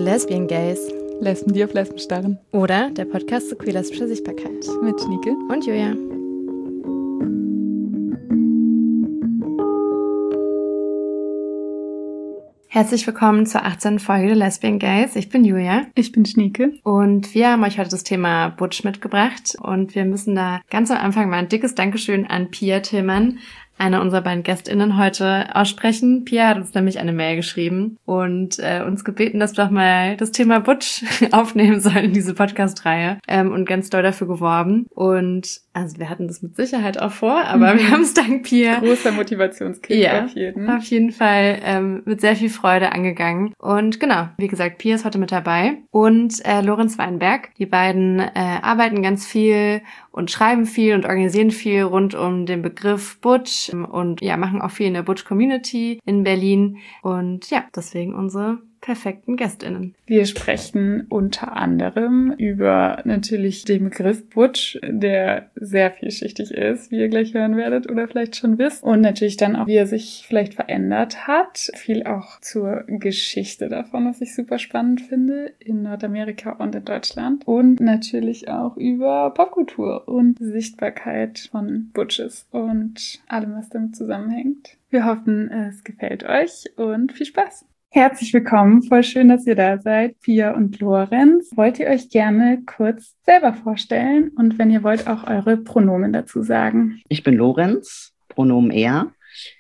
Lesbian Gays. Lesben, die auf Lesben starren. Oder der Podcast zu queer-lesbischer Sichtbarkeit. Mit Schnieke und Julia. Herzlich willkommen zur 18. Folge der Lesbian Gays. Ich bin Julia. Ich bin Schnieke. Und wir haben euch heute das Thema Butch mitgebracht. Und wir müssen da ganz am Anfang mal ein dickes Dankeschön an Pia Tillmann, eine unserer beiden GästInnen, heute aussprechen. Pia hat uns nämlich eine Mail geschrieben und uns gebeten, dass wir doch mal das Thema Butch aufnehmen sollen in diese Podcast-Reihe und ganz doll dafür geworben. Und also wir hatten das mit Sicherheit auch vor, aber wir haben es dank Pia. Großer Motivationskick auf jeden Fall mit sehr viel Freude angegangen. Und genau, wie gesagt, Pia ist heute mit dabei und Lorenz Weinberg. Die beiden arbeiten ganz viel und schreiben viel und organisieren viel rund um den Begriff Butch und ja, machen auch viel in der Butch-Community in Berlin. Und ja, deswegen unsere perfekten GästInnen. Wir sprechen unter anderem über natürlich den Begriff Butch, der sehr vielschichtig ist, wie ihr gleich hören werdet oder vielleicht schon wisst. Und natürlich dann auch, wie er sich vielleicht verändert hat. Viel auch zur Geschichte davon, was ich super spannend finde, in Nordamerika und in Deutschland. Und natürlich auch über Popkultur und Sichtbarkeit von Butches und allem, was damit zusammenhängt. Wir hoffen, es gefällt euch und viel Spaß! Herzlich willkommen, voll schön, dass ihr da seid, Pia und Lorenz. Wollt ihr euch gerne kurz selber vorstellen und wenn ihr wollt, auch eure Pronomen dazu sagen? Ich bin Lorenz, Pronomen er.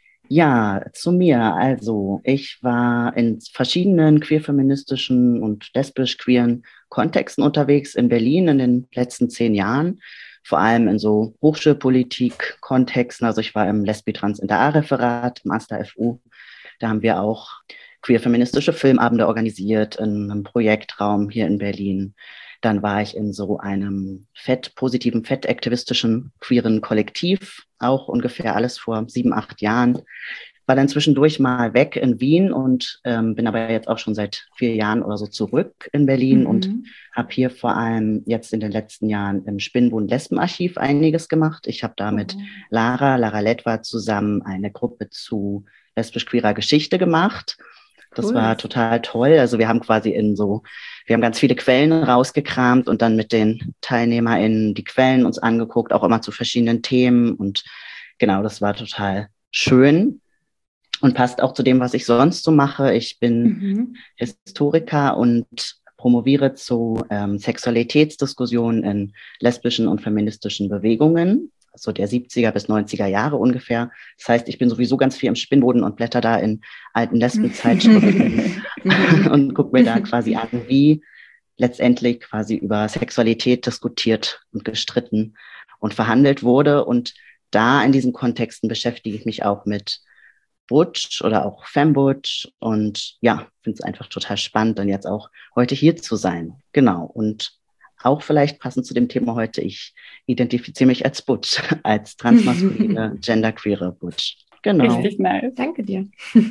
Ja, zu mir. Also ich war in verschiedenen queer-feministischen und lesbisch-queeren Kontexten unterwegs in Berlin in den letzten 10 Jahren. Vor allem in so Hochschulpolitik-Kontexten. Also ich war im Lesbi-Trans-Inter-A-Referat, Master FU. Da haben wir auch queer-feministische Filmabende organisiert in einem Projektraum hier in Berlin. Dann war ich in so einem positiven, fettaktivistischen, queeren Kollektiv, auch ungefähr alles vor 7, 8 Jahren. War dann zwischendurch mal weg in Wien und bin aber jetzt auch schon seit 4 Jahren oder so zurück in Berlin und habe hier vor allem jetzt in den letzten Jahren im Spinnbund-Lesbenarchiv einiges gemacht. Ich habe da mit Lara Ledwar zusammen eine Gruppe zu lesbisch-queerer Geschichte gemacht. Das war total toll. Also wir haben quasi wir haben ganz viele Quellen rausgekramt und dann mit den TeilnehmerInnen die Quellen uns angeguckt, auch immer zu verschiedenen Themen. Und genau, das war total schön und passt auch zu dem, was ich sonst so mache. Ich bin Historiker und promoviere zu Sexualitätsdiskussionen in lesbischen und feministischen Bewegungen, so der 70er bis 90er Jahre ungefähr. Das heißt, ich bin sowieso ganz viel im Spinnboden und blätter da in alten Lesbenzeitschriften und gucke mir da quasi an, wie letztendlich quasi über Sexualität diskutiert und gestritten und verhandelt wurde. Und da in diesen Kontexten beschäftige ich mich auch mit Butch oder auch Fembutch und ja, finde es einfach total spannend, dann jetzt auch heute hier zu sein. Genau. Und auch vielleicht passend zu dem Thema heute, ich identifiziere mich als Butch, als transmaskuline, genderqueere Butch. Genau. Richtig nice. Danke dir.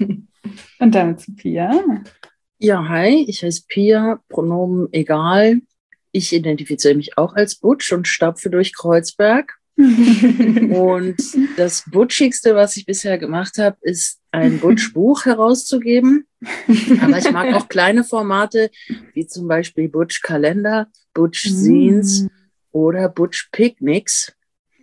Und damit zu Pia. Ja, hi, ich heiße Pia, Pronomen egal. Ich identifiziere mich auch als Butch und stapfe durch Kreuzberg. Und das Butchigste, was ich bisher gemacht habe, ist ein Butch-Buch herauszugeben. Aber ich mag auch kleine Formate, wie zum Beispiel Butch-Kalender, Butch-Zines oder Butch-Picnics.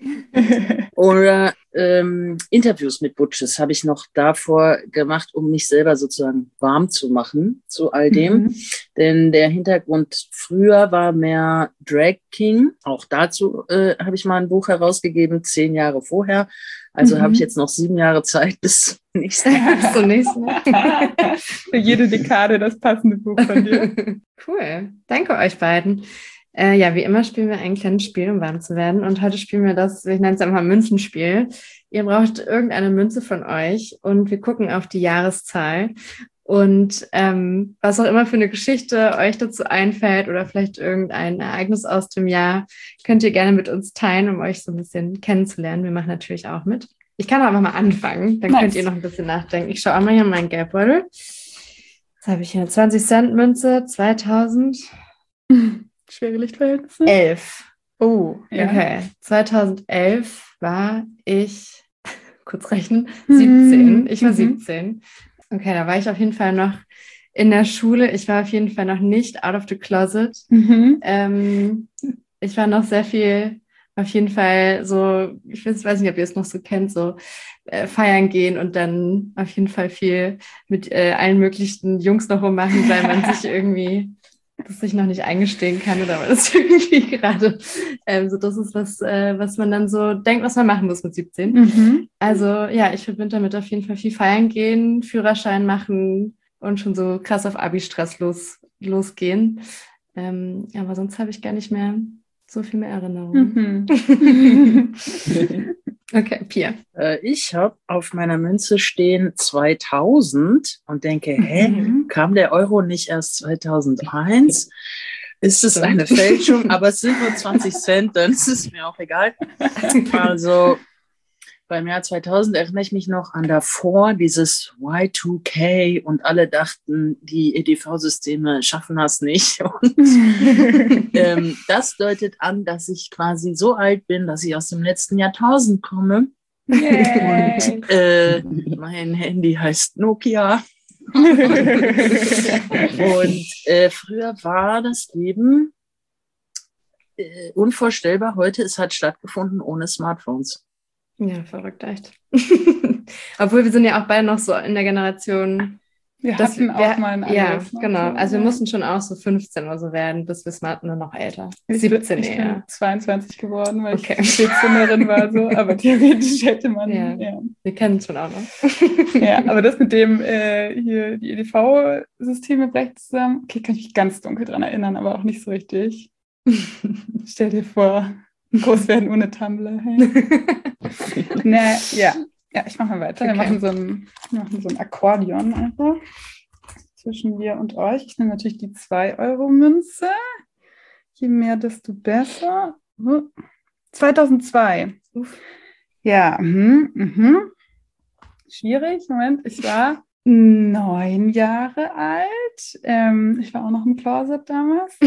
Oder Interviews mit Butches habe ich noch davor gemacht, um mich selber sozusagen warm zu machen zu all dem. Denn der Hintergrund früher war mehr Drag King. Auch dazu habe ich mal ein Buch herausgegeben, 10 Jahre vorher. Also habe ich jetzt noch 7 Jahre Zeit bis nächstes Jahr. Für jede Dekade das passende Buch von dir. Cool. Danke euch beiden. Ja, wie immer spielen wir ein kleines Spiel, um warm zu werden. Und heute spielen wir das, ich nenne es einfach Münzenspiel. Ihr braucht irgendeine Münze von euch und wir gucken auf die Jahreszahl. Und was auch immer für eine Geschichte euch dazu einfällt oder vielleicht irgendein Ereignis aus dem Jahr, könnt ihr gerne mit uns teilen, um euch so ein bisschen kennenzulernen. Wir machen natürlich auch mit. Ich kann aber mal anfangen, dann könnt ihr noch ein bisschen nachdenken. Ich schaue einmal hier in meinen Geldbeutel. Jetzt habe ich hier eine 20-Cent-Münze, 2000. Schwere Lichtverhältnisse. 11. Oh, ja. Okay. 2011 war ich, kurz rechnen, 17. Ich war 17. Okay, da war ich auf jeden Fall noch in der Schule, ich war auf jeden Fall noch nicht out of the closet. Ich war noch sehr viel, auf jeden Fall so, ich weiß nicht, ob ihr es noch so kennt, so feiern gehen und dann auf jeden Fall viel mit allen möglichen Jungs noch rummachen, weil man sich irgendwie das sich noch nicht eingestehen kann oder weil das irgendwie gerade so das ist, was man dann so denkt, was man machen muss mit 17. Also ja, ich verbinde damit auf jeden Fall viel feiern gehen, Führerschein machen und schon so krass auf Abi-Stress losgehen. Aber sonst habe ich gar nicht mehr so viel mehr Erinnerungen. Okay, Pia. Ich habe auf meiner Münze stehen 2000 und denke, kam der Euro nicht erst 2001? Ist es eine Fälschung? Aber es sind nur 20 Cent, dann ist es mir auch egal. Also beim Jahr 2000 erinnere ich mich noch an davor, dieses Y2K und alle dachten, die EDV-Systeme schaffen das nicht. Und das deutet an, dass ich quasi so alt bin, dass ich aus dem letzten Jahrtausend komme. Yay. Und mein Handy heißt Nokia. Und früher war das Leben unvorstellbar. Heute, es hat stattgefunden ohne Smartphones. Ja, verrückt, echt. Obwohl wir sind ja auch beide noch so in der Generation. Wir hatten auch mal ein anderes. Ja, genau. Also wir mussten schon auch so 15 oder so werden, bis wir smart nur noch älter. 17 ich eher. bin 22 geworden, weil ich 14erin war so, aber theoretisch hätte man. Ja. Wir kennen es schon auch noch. Ja, aber das mit dem hier die EDV-Systeme vielleicht zusammen, okay, kann ich mich ganz dunkel dran erinnern, aber auch nicht so richtig. Stell dir vor, groß werden ohne Tumblr. Hey. Ja, ich mache mal weiter. Okay. Wir machen so ein Akkordeon einfach zwischen mir und euch. Ich nehme natürlich die 2-Euro-Münze. Je mehr, desto besser. 2002. Ja, schwierig. Moment, ich war 9 Jahre alt. Ich war auch noch im Closet damals.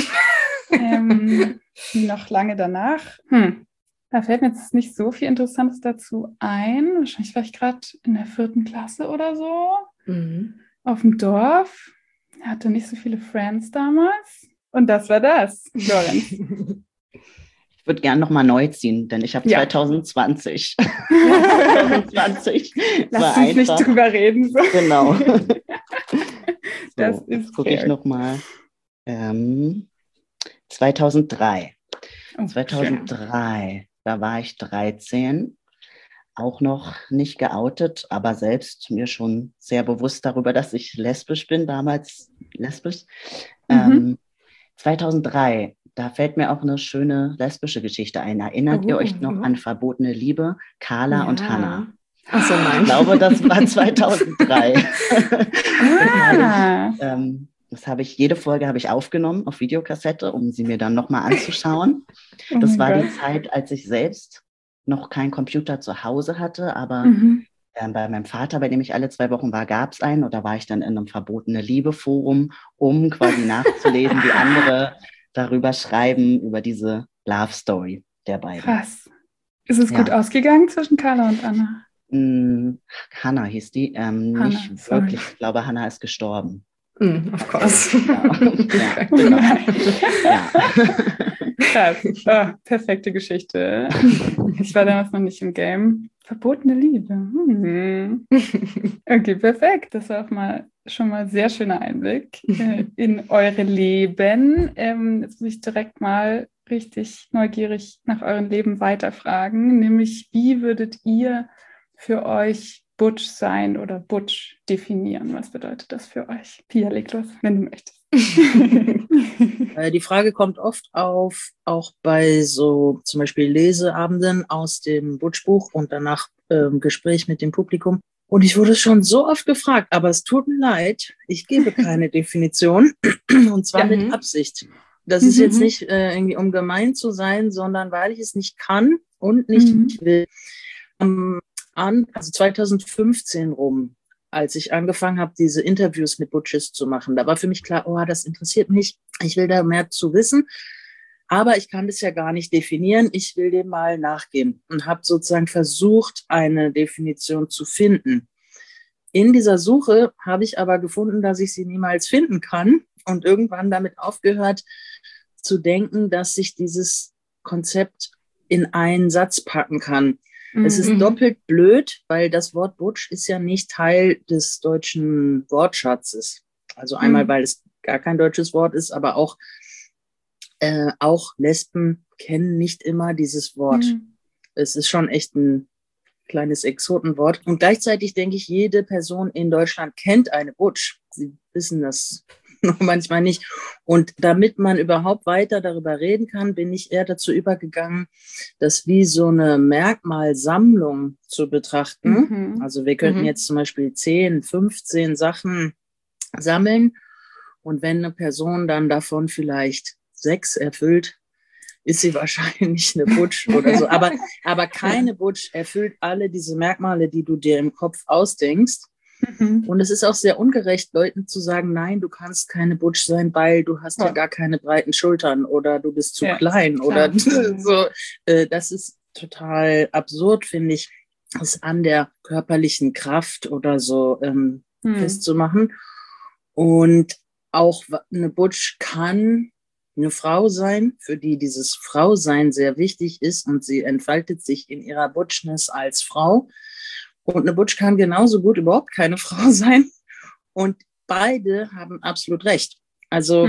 Noch lange danach. Da fällt mir jetzt nicht so viel Interessantes dazu ein. Wahrscheinlich war ich gerade in der 4. Klasse oder so. Auf dem Dorf. Hatte nicht so viele Friends damals. Und das war das, Lorenz. Ich würde gerne nochmal neu ziehen, denn ich habe 2020. 2020 Lass uns nicht drüber reden. So. Genau. Das so, ist gucke ich nochmal. 2003. Oh, 2003, da war ich 13, auch noch nicht geoutet, aber selbst mir schon sehr bewusst darüber, dass ich lesbisch bin, damals lesbisch. 2003, da fällt mir auch eine schöne lesbische Geschichte ein. Erinnert ihr euch noch an Verbotene Liebe, Carla und Hannah? Achso, nein. Ich glaube, das war 2003. Jede Folge habe ich aufgenommen auf Videokassette, um sie mir dann nochmal anzuschauen. Das war die Zeit, als ich selbst noch keinen Computer zu Hause hatte, aber bei meinem Vater, bei dem ich alle 2 Wochen war, gab es einen, und da war ich dann in einem Verbotene Liebe-Forum, um quasi nachzulesen, wie andere darüber schreiben, über diese Love-Story der beiden. Krass. Ist es gut ausgegangen zwischen Carla und Anna? Hannah hieß die. Nicht wirklich. Ich glaube, Hannah ist gestorben. Of course. Genau. Krass. Oh, perfekte Geschichte. Ich war damals noch nicht im Game. Verbotene Liebe. Okay, perfekt. Das war auch schon mal sehr schöner Einblick in eure Leben. Jetzt muss ich direkt mal richtig neugierig nach eurem Leben weiterfragen. Nämlich, wie würdet ihr für euch Butch sein oder Butch definieren? Was bedeutet das für euch? Pia, leg los, wenn du möchtest. Die Frage kommt oft auf, auch bei so zum Beispiel Leseabenden aus dem Butch-Buch und danach Gespräch mit dem Publikum. Und ich wurde schon so oft gefragt, aber es tut mir leid, ich gebe keine Definition, und zwar mit Absicht. Das ist jetzt nicht irgendwie, um gemein zu sein, sondern weil ich es nicht kann und nicht will. Also 2015 rum, als ich angefangen habe, diese Interviews mit Butches zu machen, da war für mich klar, das interessiert mich, ich will da mehr zu wissen, aber ich kann das ja gar nicht definieren, ich will dem mal nachgehen und habe sozusagen versucht, eine Definition zu finden. In dieser Suche habe ich aber gefunden, dass ich sie niemals finden kann und irgendwann damit aufgehört zu denken, dass sich dieses Konzept in einen Satz packen kann. Es ist doppelt blöd, weil das Wort Butch ist ja nicht Teil des deutschen Wortschatzes. Also einmal, weil es gar kein deutsches Wort ist, aber auch Lesben kennen nicht immer dieses Wort. Es ist schon echt ein kleines Exotenwort. Und gleichzeitig denke ich, jede Person in Deutschland kennt eine Butch. Sie wissen das nur manchmal nicht. Und damit man überhaupt weiter darüber reden kann, bin ich eher dazu übergegangen, das wie so eine Merkmalsammlung zu betrachten. Also wir könnten jetzt zum Beispiel 10, 15 Sachen sammeln. Und wenn eine Person dann davon vielleicht 6 erfüllt, ist sie wahrscheinlich eine Butch oder so. Aber keine Butch erfüllt alle diese Merkmale, die du dir im Kopf ausdenkst. Und es ist auch sehr ungerecht, Leuten zu sagen, nein, du kannst keine Butch sein, weil du hast ja gar keine breiten Schultern oder du bist zu klein oder so. Das ist total absurd, finde ich, es an der körperlichen Kraft oder so festzumachen. Und auch eine Butch kann eine Frau sein, für die dieses Frausein sehr wichtig ist und sie entfaltet sich in ihrer Butchness als Frau. Und eine Butch kann genauso gut überhaupt keine Frau sein. Und beide haben absolut recht. Also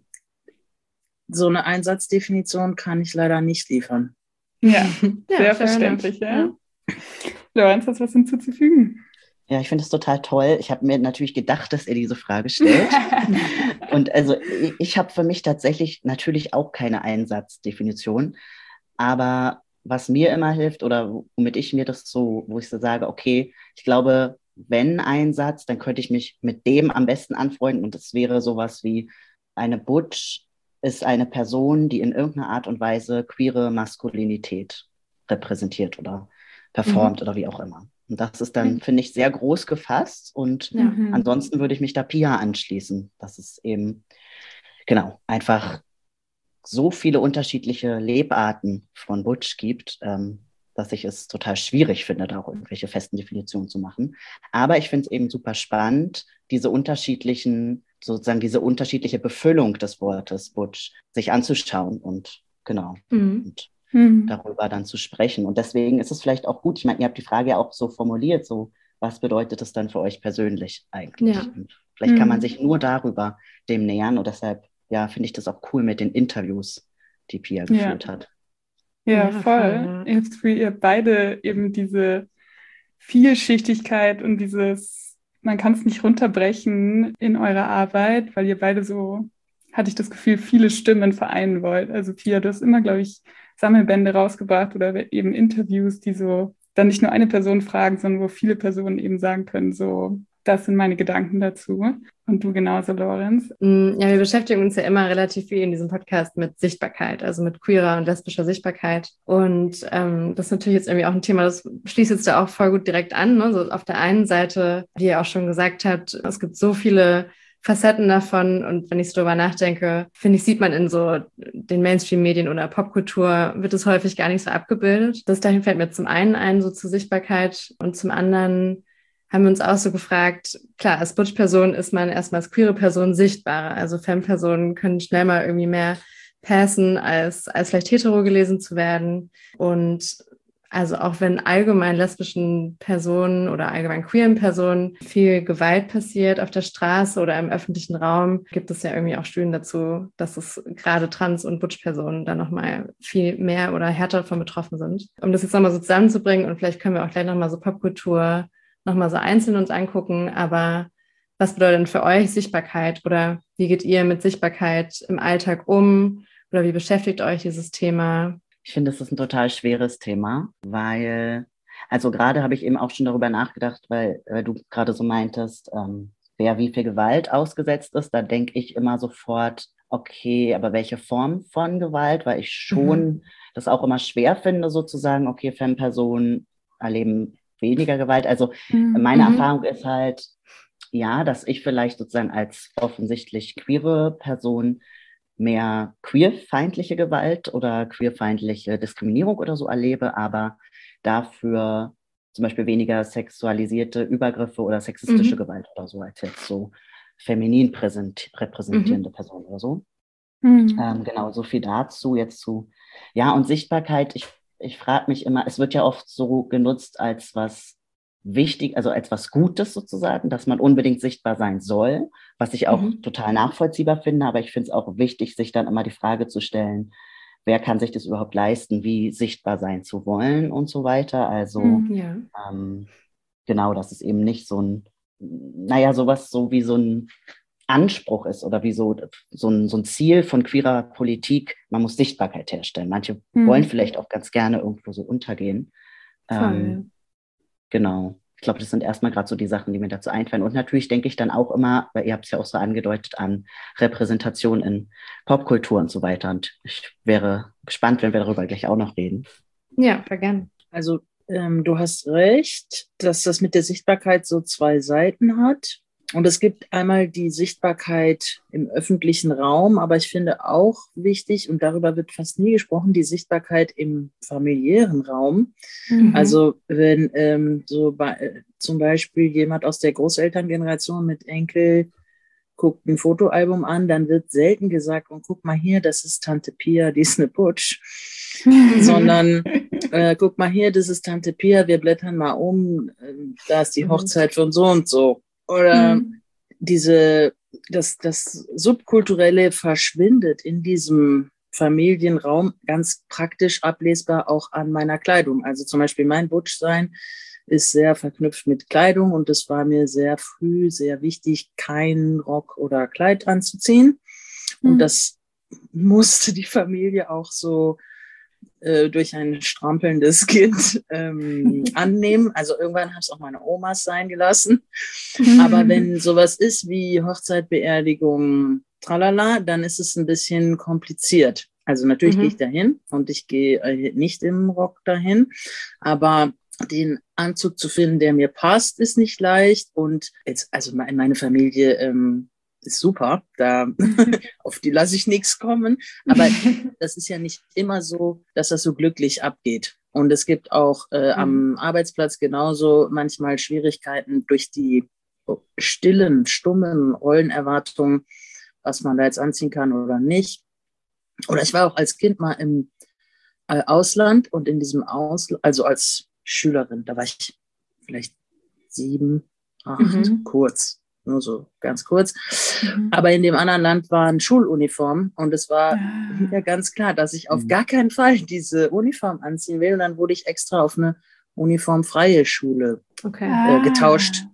so eine Einsatzdefinition kann ich leider nicht liefern. Ja, sehr verständlich. Ja. Lorenz, hast du was hinzuzufügen? Ja, ich finde es total toll. Ich habe mir natürlich gedacht, dass er diese Frage stellt. Und also ich habe für mich tatsächlich natürlich auch keine Einsatzdefinition. Aber was mir immer hilft oder womit ich mir das so, wo ich so sage, okay, ich glaube, wenn ein Satz, dann könnte ich mich mit dem am besten anfreunden. Und das wäre sowas wie: eine Butch ist eine Person, die in irgendeiner Art und Weise queere Maskulinität repräsentiert oder performt oder wie auch immer. Und das ist dann, finde ich, sehr groß gefasst. Und ansonsten würde ich mich da Pia anschließen. Das ist eben, genau, einfach so viele unterschiedliche Lebarten von Butch gibt, dass ich es total schwierig finde, da auch irgendwelche festen Definitionen zu machen. Aber ich finde es eben super spannend, diese unterschiedliche Befüllung des Wortes Butch sich anzuschauen und genau. Und darüber dann zu sprechen. Und deswegen ist es vielleicht auch gut, ich meine, ihr habt die Frage ja auch so formuliert, so, was bedeutet es dann für euch persönlich eigentlich? Ja. Und vielleicht kann man sich nur darüber dem nähern und deshalb, ja, finde ich das auch cool mit den Interviews, die Pia geführt hat. Ja, voll. Ich habe das Gefühl, ihr beide eben diese Vielschichtigkeit und dieses, man kann es nicht runterbrechen in eurer Arbeit, weil ihr beide so, hatte ich das Gefühl, viele Stimmen vereinen wollt. Also Pia, du hast immer, glaube ich, Sammelbände rausgebracht oder eben Interviews, die so dann nicht nur eine Person fragen, sondern wo viele Personen eben sagen können, so, das sind meine Gedanken dazu. Und du genauso, Lorenz? Ja, wir beschäftigen uns ja immer relativ viel in diesem Podcast mit Sichtbarkeit, also mit queerer und lesbischer Sichtbarkeit. Und das ist natürlich jetzt irgendwie auch ein Thema, das schließt jetzt da auch voll gut direkt an. Ne? So auf der einen Seite, wie ihr auch schon gesagt habt, es gibt so viele Facetten davon. Und wenn ich so drüber nachdenke, finde ich, sieht man in so den Mainstream-Medien oder Popkultur, wird es häufig gar nicht so abgebildet. Das dahin fällt mir zum einen ein, so zur Sichtbarkeit, und zum anderen haben wir uns auch so gefragt, klar, als Butch-Person ist man erstmal als queere Person sichtbarer. Also Femme-Personen können schnell mal irgendwie mehr passen, als vielleicht hetero gelesen zu werden. Und also auch wenn allgemein lesbischen Personen oder allgemein queeren Personen viel Gewalt passiert auf der Straße oder im öffentlichen Raum, gibt es ja irgendwie auch Studien dazu, dass es gerade Trans- und Butch-Personen dann nochmal viel mehr oder härter davon betroffen sind. Um das jetzt nochmal so zusammenzubringen, und vielleicht können wir auch gleich nochmal so Popkultur nochmal so einzeln uns angucken, aber was bedeutet denn für euch Sichtbarkeit oder wie geht ihr mit Sichtbarkeit im Alltag um oder wie beschäftigt euch dieses Thema? Ich finde, es ist ein total schweres Thema, weil, also gerade habe ich eben auch schon darüber nachgedacht, weil du gerade so meintest, wer wie viel Gewalt ausgesetzt ist, da denke ich immer sofort, okay, aber welche Form von Gewalt, weil ich schon das auch immer schwer finde, sozusagen, okay, Femme-Personen erleben weniger Gewalt. Also meine Erfahrung ist halt, ja, dass ich vielleicht sozusagen als offensichtlich queere Person mehr queerfeindliche Gewalt oder queerfeindliche Diskriminierung oder so erlebe, aber dafür zum Beispiel weniger sexualisierte Übergriffe oder sexistische Gewalt oder so, als jetzt so feminin repräsentierende Personen oder so. Genau, so viel dazu jetzt zu, ja, und Sichtbarkeit, ich frage mich immer, es wird ja oft so genutzt als was wichtig, also als was Gutes sozusagen, dass man unbedingt sichtbar sein soll, was ich auch total nachvollziehbar finde, aber ich finde es auch wichtig, sich dann immer die Frage zu stellen, wer kann sich das überhaupt leisten, wie sichtbar sein zu wollen und so weiter. Also genau, dass es eben nicht so ein, naja, sowas so wie so ein Anspruch ist oder wie so ein Ziel von queerer Politik, man muss Sichtbarkeit herstellen. Manche wollen vielleicht auch ganz gerne irgendwo so untergehen. Genau. Ich glaube, das sind erstmal gerade so die Sachen, die mir dazu einfallen. Und natürlich denke ich dann auch immer, weil ihr habt es ja auch so angedeutet, an Repräsentation in Popkultur und so weiter. Und ich wäre gespannt, wenn wir darüber gleich auch noch reden. Ja, voll gern. Also du hast recht, dass das mit der Sichtbarkeit so zwei Seiten hat. Und es gibt einmal die Sichtbarkeit im öffentlichen Raum, aber ich finde auch wichtig, und darüber wird fast nie gesprochen, die Sichtbarkeit im familiären Raum. Also wenn zum Beispiel jemand aus der Großelterngeneration mit Enkel guckt ein Fotoalbum an, dann wird selten gesagt, und guck mal hier, das ist Tante Pia, die ist eine Butch. Sondern guck mal hier, das ist Tante Pia, wir blättern mal um, da ist die Hochzeit von so und so. Oder das Subkulturelle verschwindet in diesem Familienraum ganz praktisch ablesbar auch an meiner Kleidung. Also zum Beispiel mein Butchsein ist sehr verknüpft mit Kleidung und es war mir sehr früh sehr wichtig, keinen Rock oder Kleid anzuziehen. Und das musste die Familie auch so durch ein strampelndes Kind annehmen. Also irgendwann habe es auch meine Omas sein gelassen. Aber wenn sowas ist wie Hochzeit, Beerdigung, tralala, dann ist es ein bisschen kompliziert. Also natürlich gehe ich dahin und ich gehe nicht im Rock dahin, aber den Anzug zu finden, der mir passt, ist nicht leicht. Und jetzt, also meine Familie ist super, auf die lasse ich nichts kommen. Aber das ist ja nicht immer so, dass das so glücklich abgeht. Und es gibt auch am Arbeitsplatz genauso manchmal Schwierigkeiten durch die stummen Rollenerwartungen, was man da jetzt anziehen kann oder nicht. Oder ich war auch als Kind mal im Ausland und in diesem also als Schülerin, da war ich vielleicht 7, 8, kurz. Nur so ganz kurz. Aber in dem anderen Land waren Schuluniformen und es war ja ganz klar, dass ich auf gar keinen Fall diese Uniform anziehen will. Und dann wurde ich extra auf eine uniformfreie Schule getauscht,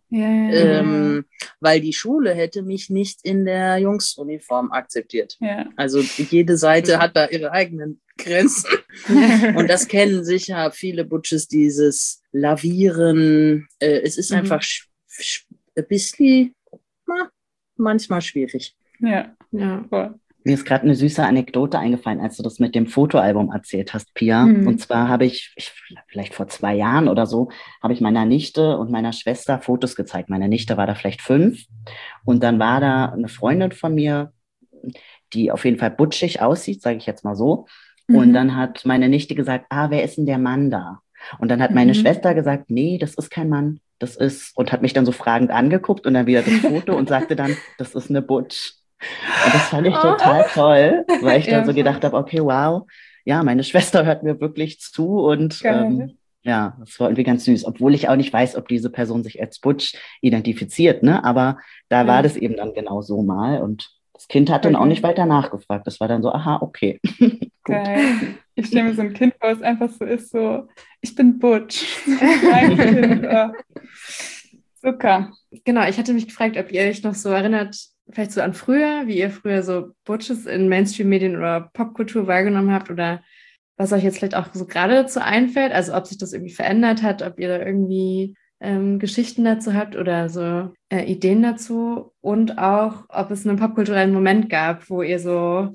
weil die Schule hätte mich nicht in der Jungsuniform akzeptiert. Ja. Also jede Seite hat da ihre eigenen Grenzen. Und das kennen sicher viele Butches, dieses Lavieren. Es ist einfach ein bisschen manchmal schwierig. Ja. Voll. Mir ist gerade eine süße Anekdote eingefallen, als du das mit dem Fotoalbum erzählt hast, Pia. Und zwar habe ich vielleicht vor 2 Jahren oder so, habe ich meiner Nichte und meiner Schwester Fotos gezeigt. Meine Nichte war da vielleicht 5 und dann war da eine Freundin von mir, die auf jeden Fall butschig aussieht, sage ich jetzt mal so. Und dann hat meine Nichte gesagt, wer ist denn der Mann da? Und dann hat meine Schwester gesagt, nee, das ist kein Mann. Das ist, und hat mich dann so fragend angeguckt und dann wieder das Foto und sagte dann, das ist eine Butch. Und das fand ich total toll, weil ich dann so gedacht habe, okay, wow, ja, meine Schwester hört mir wirklich zu und ja, das war irgendwie ganz süß, obwohl ich auch nicht weiß, ob diese Person sich als Butch identifiziert, ne? Aber da war das eben dann genau so mal und das Kind hat dann auch nicht weiter nachgefragt. Das war dann so, aha, okay. Geil. Ich stelle mir so ein Kind vor, das einfach so ist, so, ich bin Butch. Mein Kind. Zucker. Genau, ich hatte mich gefragt, ob ihr euch noch so erinnert, vielleicht so an früher, wie ihr früher so Butches in Mainstream-Medien oder Popkultur wahrgenommen habt oder was euch jetzt vielleicht auch so gerade dazu einfällt, also ob sich das irgendwie verändert hat, ob ihr da irgendwie Geschichten dazu habt oder so Ideen dazu und auch, ob es einen popkulturellen Moment gab, wo ihr so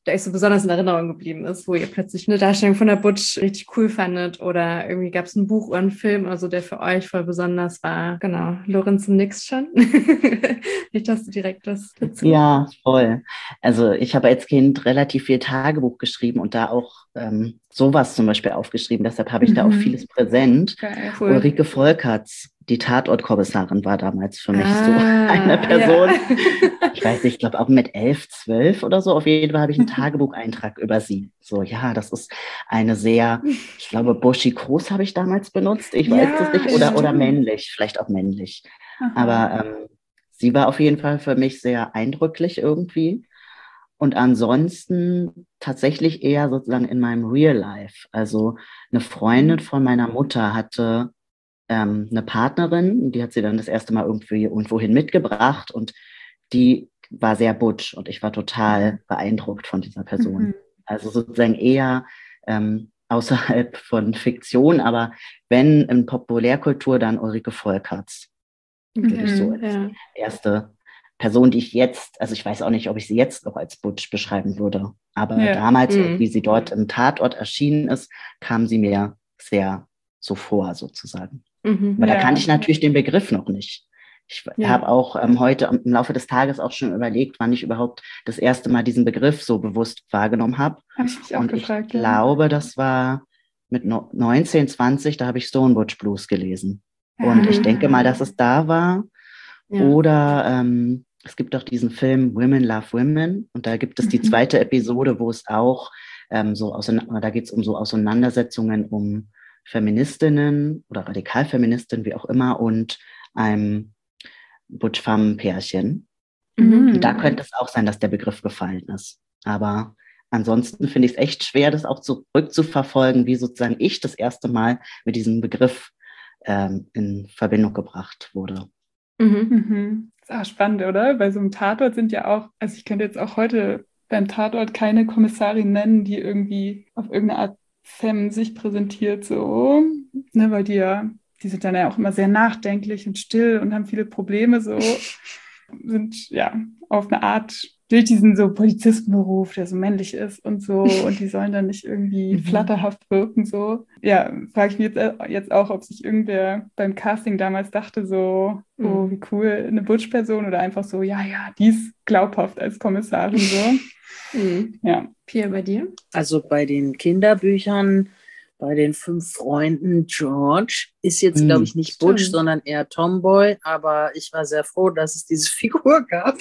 euch so besonders in Erinnerung geblieben ist, wo ihr plötzlich eine Darstellung von der Butch richtig cool fandet oder irgendwie gab es ein Buch oder einen Film oder so, der für euch voll besonders war. Genau, Lorenz und nix schon. Nicht, dass du direkt was dazu. Ja, voll. Also ich habe als Kind relativ viel Tagebuch geschrieben und da auch sowas zum Beispiel aufgeschrieben. Deshalb habe ich da auch vieles präsent. Geil. Cool. Ulrike Volkerts, die Tatortkommissarin, war damals für mich so eine Person. Ja. Ich weiß nicht, ich glaube auch mit 11, 12 oder so. Auf jeden Fall habe ich einen Tagebucheintrag über sie. So, ja, das ist eine sehr, ich glaube, buschikos habe ich damals benutzt. Ich weiß es nicht. Oder stimmt. männlich, vielleicht auch männlich. Aha. Aber sie war auf jeden Fall für mich sehr eindrücklich irgendwie. Und ansonsten tatsächlich eher sozusagen in meinem Real Life. Also eine Freundin von meiner Mutter hatte eine Partnerin, die hat sie dann das erste Mal irgendwie irgendwohin mitgebracht und die war sehr butch und ich war total beeindruckt von dieser Person. Also sozusagen eher außerhalb von Fiktion, aber wenn in Populärkultur, dann Ulrike Volkerts. Würde ich so als erste Person, die ich jetzt, also ich weiß auch nicht, ob ich sie jetzt noch als butch beschreiben würde, aber damals, wie sie dort im Tatort erschienen ist, kam sie mir sehr so vor sozusagen. Aber da kannte ich natürlich den Begriff noch nicht. Ich habe auch heute im Laufe des Tages auch schon überlegt, wann ich überhaupt das erste Mal diesen Begriff so bewusst wahrgenommen habe. Habe ich mich auch gefragt. Ich glaube, das war mit 19, 20, da habe ich Stone Butch Blues gelesen. Und ich denke mal, dass es da war. Ja. Oder es gibt auch diesen Film Women Love Women. Und da gibt es die zweite Episode, wo es auch da geht es um so Auseinandersetzungen um Feministinnen oder Radikalfeministinnen, wie auch immer, und einem Butch-Femme-Pärchen. Und da könnte es auch sein, dass der Begriff gefallen ist. Aber ansonsten finde ich es echt schwer, das auch zurückzuverfolgen, wie sozusagen ich das erste Mal mit diesem Begriff in Verbindung gebracht wurde. Ist auch spannend, oder? Bei so einem Tatort sind ja auch, also ich könnte jetzt auch heute beim Tatort keine Kommissarin nennen, die irgendwie auf irgendeine Art Femme sich präsentiert, so, ne, weil die sind dann ja auch immer sehr nachdenklich und still und haben viele Probleme, so, sind ja auf eine Art durch diesen so Polizistenberuf, der so männlich ist und so, und die sollen dann nicht irgendwie flatterhaft wirken, so. Ja, frage ich mich jetzt auch, ob sich irgendwer beim Casting damals dachte, so, oh, wie cool, eine Butch-Person, oder einfach so, ja, die ist glaubhaft als Kommissarin, so. Ja. Pia, bei dir? Also bei den Kinderbüchern, bei den 5 Freunden, George ist jetzt, glaube ich, nicht Butch, sondern eher Tomboy, aber ich war sehr froh, dass es diese Figur gab.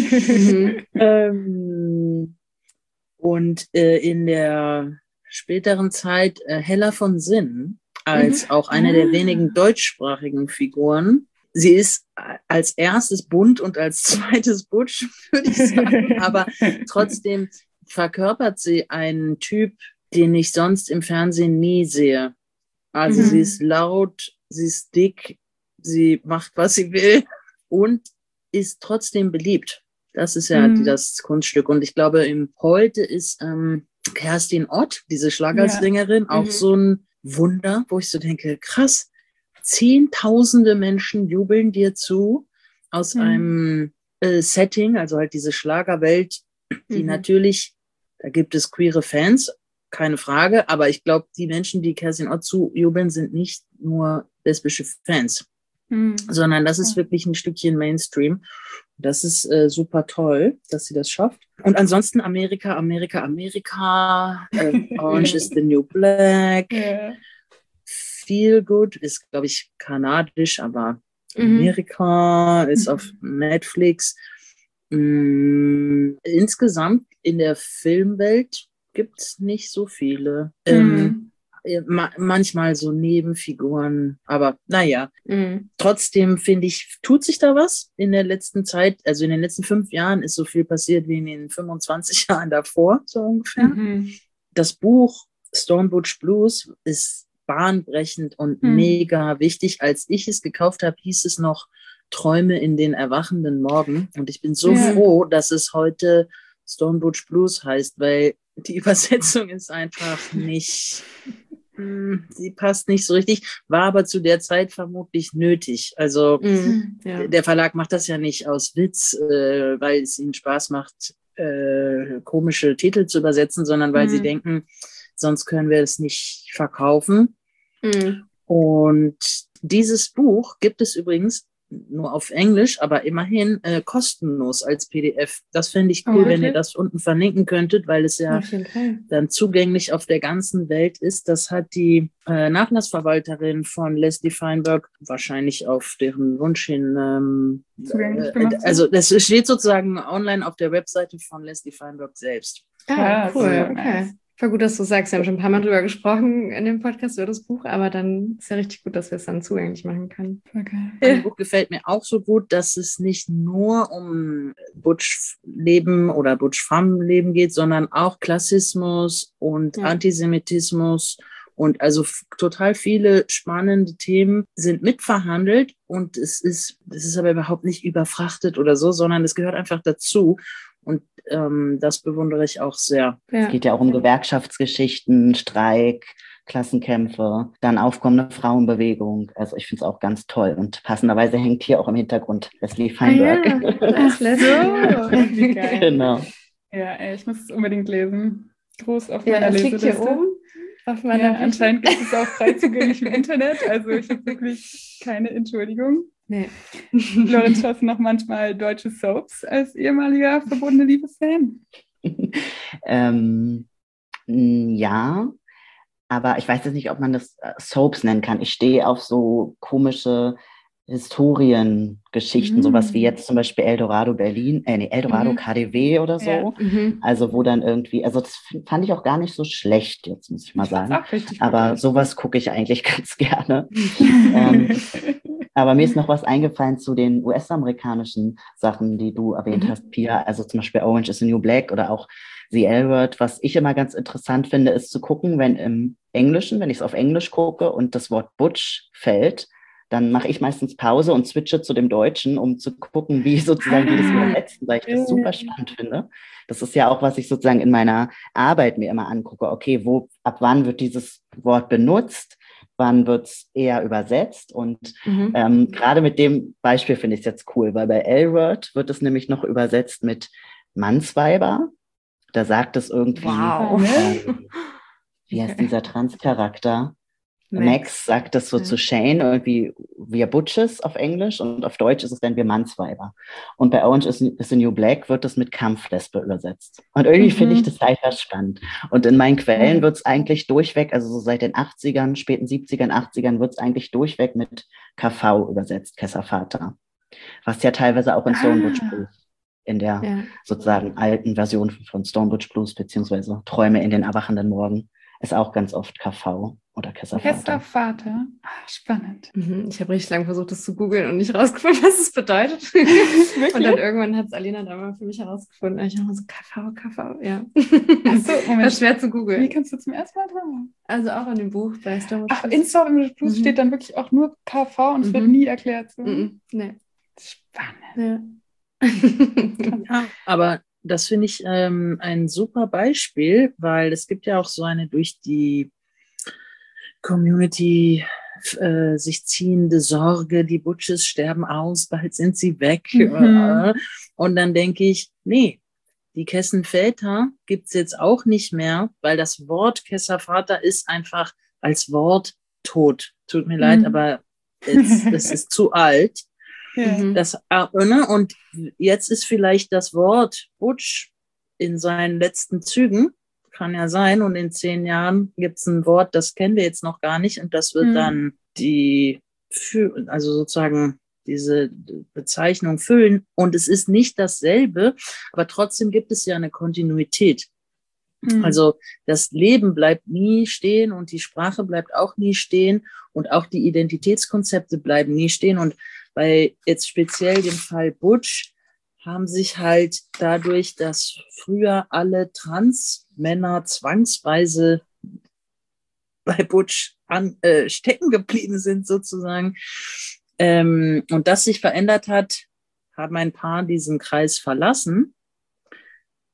Und in der späteren Zeit Hella von Sinn als auch eine der wenigen deutschsprachigen Figuren. Sie ist als erstes bunt und als zweites butch, würde ich sagen, aber trotzdem verkörpert sie einen Typ, den ich sonst im Fernsehen nie sehe. Also sie ist laut, sie ist dick, sie macht, was sie will und ist trotzdem beliebt. Das ist ja das Kunststück. Und ich glaube, heute ist Kerstin Ott, diese Schlagersängerin, auch so ein Wunder, wo ich so denke, krass, Zehntausende Menschen jubeln dir zu aus einem Setting, also halt diese Schlagerwelt, die natürlich, da gibt es queere Fans, keine Frage, aber ich glaube, die Menschen, die Kerstin Ott zujubeln, sind nicht nur lesbische Fans, sondern das ist wirklich ein Stückchen Mainstream. Das ist super toll, dass sie das schafft. Und ansonsten Amerika, Orange is the New Black, Feel Good ist, glaube ich, kanadisch, aber Amerika ist auf Netflix. Insgesamt in der Filmwelt gibt es nicht so viele. Manchmal so Nebenfiguren, aber naja. Trotzdem finde ich, tut sich da was in der letzten Zeit. Also in den letzten 5 Jahren ist so viel passiert wie in den 25 Jahren davor, so ungefähr. Das Buch Stone Butch Blues ist bahnbrechend und mega wichtig. Als ich es gekauft habe, hieß es noch Träume in den erwachenden Morgen. Und ich bin so froh, dass es heute Stone Butch Blues heißt, weil die Übersetzung ist einfach nicht, sie passt nicht so richtig, war aber zu der Zeit vermutlich nötig. Also der Verlag macht das ja nicht aus Witz, weil es ihnen Spaß macht, komische Titel zu übersetzen, sondern weil sie denken, sonst können wir es nicht verkaufen. Und dieses Buch gibt es übrigens nur auf Englisch, aber immerhin kostenlos als PDF. Das fände ich cool, wenn ihr das unten verlinken könntet, weil es ja dann zugänglich auf der ganzen Welt ist. Das hat die Nachlassverwalterin von Leslie Feinberg wahrscheinlich auf deren Wunsch hin zugänglich gemacht. Also das steht sozusagen online auf der Webseite von Leslie Feinberg selbst. Cool, okay. Voll gut, dass du sagst. Wir haben schon ein paar Mal drüber gesprochen in dem Podcast über das Buch, aber dann ist ja richtig gut, dass wir es dann zugänglich machen können. Okay. Das Buch gefällt mir auch so gut, dass es nicht nur um Butch-Leben oder Butch-Femme-Leben geht, sondern auch Klassismus und Antisemitismus und also total viele spannende Themen sind mitverhandelt und es ist aber überhaupt nicht überfrachtet oder so, sondern es gehört einfach dazu. Und das bewundere ich auch sehr. Es geht ja auch um Gewerkschaftsgeschichten, Streik, Klassenkämpfe, dann aufkommende Frauenbewegung. Also ich finde es auch ganz toll. Und passenderweise hängt hier auch im Hintergrund Leslie Feinberg. Ach so, wie geil. Genau. Ja, ich muss es unbedingt lesen. Groß auf meiner Leseliste. Liegt hier oben auf meiner anscheinend gibt es auch frei zugänglich im Internet. Also ich habe wirklich keine Entschuldigung. Nee. Lorenz, schaust du noch manchmal deutsche Soaps als ehemaliger verbundene Liebesfan? Ja, aber ich weiß jetzt nicht, ob man das Soaps nennen kann. Ich stehe auf so komische Historiengeschichten, sowas wie jetzt zum Beispiel Eldorado Berlin, Eldorado KDW oder so. Ja. Also wo dann irgendwie, also das fand ich auch gar nicht so schlecht, jetzt muss ich mal sagen. Auch richtig Aber gut. sowas gucke ich eigentlich ganz gerne. Aber mir ist noch was eingefallen zu den US-amerikanischen Sachen, die du erwähnt hast, Pia. Also zum Beispiel Orange is the New Black oder auch The L-Word. Was ich immer ganz interessant finde, ist zu gucken, wenn im Englischen, wenn ich es auf Englisch gucke und das Wort Butch fällt, dann mache ich meistens Pause und switche zu dem Deutschen, um zu gucken, wie sozusagen die das übersetzen, weil ich das super spannend finde. Das ist ja auch, was ich sozusagen in meiner Arbeit mir immer angucke. Okay, ab wann wird dieses Wort benutzt? Wann wird es eher übersetzt? Und gerade mit dem Beispiel finde ich es jetzt cool, weil bei L-Word wird es nämlich noch übersetzt mit Mannsweiber. Da sagt es irgendwie, wie heißt dieser Transcharakter? Max sagt das so zu Shane, irgendwie wir Butches auf Englisch und auf Deutsch ist es dann wir Mannsweiber. Und bei Orange is the New Black wird das mit Kampflesbe übersetzt. Und irgendwie finde ich das halt spannend. Und in meinen Quellen wird es eigentlich durchweg, also so seit den 80ern, späten 70ern, 80ern, wird es eigentlich durchweg mit KV übersetzt, Kesservater. Was ja teilweise auch in Stone Butch Blues, in der sozusagen alten Version von Stone Butch Blues, beziehungsweise Träume in den erwachenden Morgen, ist auch ganz oft KV oder Kesservater. Kesservater. Spannend. Ich habe richtig lange versucht, das zu googeln und nicht rausgefunden, was es bedeutet. Und dann irgendwann hat es Alina da mal für mich herausgefunden. Ich habe so KV, ja. Achso, Moment. Das ist schwer zu googeln. Wie kannst du zum ersten Mal dran? Also auch in dem Buch bei Stone Butch Ach, in Stone Butch Blues steht dann wirklich auch nur KV und es wird nie erklärt. So. Nee. Spannend. Ja, aber das finde ich ein super Beispiel, weil es gibt ja auch so eine durch die Community sich ziehende Sorge, die Butches sterben aus, bald sind sie weg. Und dann denke ich, nee, die Kessenväter gibt's jetzt auch nicht mehr, weil das Wort Kesservater ist einfach als Wort tot. Tut mir leid, aber es ist zu alt. Und jetzt ist vielleicht das Wort Butch in seinen letzten Zügen, kann ja sein, und in 10 Jahren gibt es ein Wort, das kennen wir jetzt noch gar nicht, und das wird dann also sozusagen diese Bezeichnung füllen, und es ist nicht dasselbe, aber trotzdem gibt es ja eine Kontinuität. Also das Leben bleibt nie stehen und die Sprache bleibt auch nie stehen und auch die Identitätskonzepte bleiben nie stehen, und bei jetzt speziell dem Fall Butch haben sich halt dadurch, dass früher alle Transmänner zwangsweise bei Butch stecken geblieben sind sozusagen, und das sich verändert hat, haben ein paar diesen Kreis verlassen.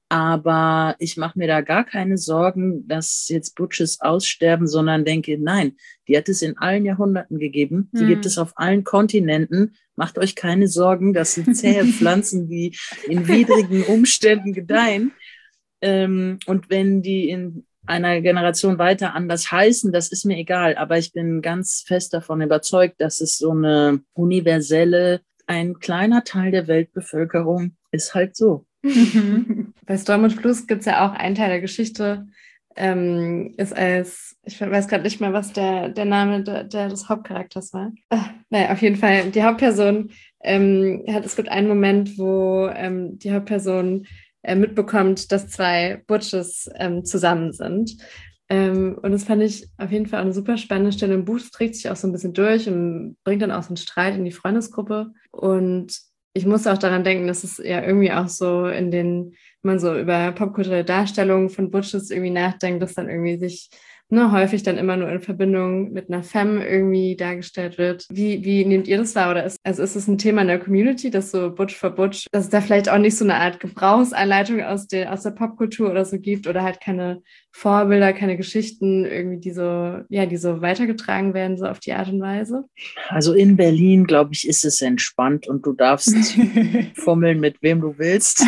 Aber ich mache mir da gar keine Sorgen, dass jetzt Butches aussterben, sondern denke, nein, die hat es in allen Jahrhunderten gegeben. Die gibt es auf allen Kontinenten. Macht euch keine Sorgen, das sind zähe Pflanzen, die in widrigen Umständen gedeihen. Und wenn die in einer Generation weiter anders heißen, das ist mir egal. Aber ich bin ganz fest davon überzeugt, dass es so eine universelle, ein kleiner Teil der Weltbevölkerung ist halt so. Bei Storm und Fluss gibt es ja auch einen Teil der Geschichte, ist als, ich weiß gerade nicht mehr, was der Name des Hauptcharakters war. Naja, auf jeden Fall, die Hauptperson es gibt einen Moment, wo die Hauptperson mitbekommt, dass zwei Butches zusammen sind. Und das fand ich auf jeden Fall auch eine super spannende Stelle im Buch. Es trägt sich auch so ein bisschen durch und bringt dann auch so einen Streit in die Freundesgruppe. Und ich muss auch daran denken, dass es ja irgendwie auch so wenn man so über popkulturelle Darstellungen von Butches irgendwie nachdenkt, dass dann irgendwie sich häufig dann immer nur in Verbindung mit einer Femme irgendwie dargestellt wird. Wie nehmt ihr das wahr? Oder ist es ein Thema in der Community, dass so Butch for Butch, dass es da vielleicht auch nicht so eine Art Gebrauchsanleitung aus der Popkultur oder so gibt oder halt keine Vorbilder, keine Geschichten irgendwie, die so weitergetragen werden, so auf die Art und Weise? Also in Berlin, glaube ich, ist es entspannt und du darfst fummeln, mit wem du willst.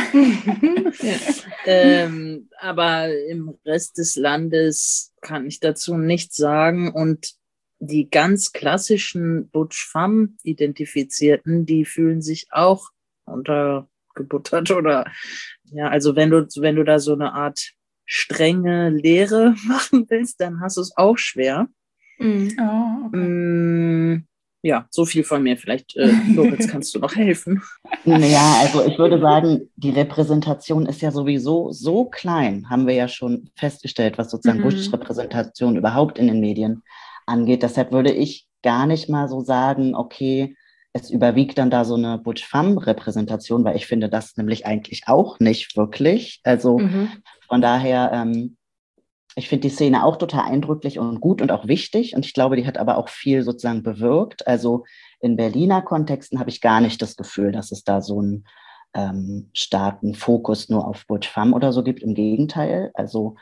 Ja. Aber im Rest des Landes kann ich dazu nichts sagen. Und die ganz klassischen Butch-Femme-Identifizierten, die fühlen sich auch untergebuttert oder ja, also wenn du da so eine Art strenge Lehre machen willst, dann hast du es auch schwer. Oh, okay. Ja, so viel von mir. Vielleicht, Lorenz, kannst du noch helfen? Naja, also ich würde sagen, die Repräsentation ist ja sowieso so klein, haben wir ja schon festgestellt, was sozusagen Butch-Repräsentation überhaupt in den Medien angeht. Deshalb würde ich gar nicht mal so sagen, okay, es überwiegt dann da so eine Butch-Femme-Repräsentation, weil ich finde das nämlich eigentlich auch nicht wirklich. Also von daher, ich finde die Szene auch total eindrücklich und gut und auch wichtig. Und ich glaube, die hat aber auch viel sozusagen bewirkt. Also in Berliner Kontexten habe ich gar nicht das Gefühl, dass es da so einen starken Fokus nur auf Butch Femme oder so gibt. Im Gegenteil. Also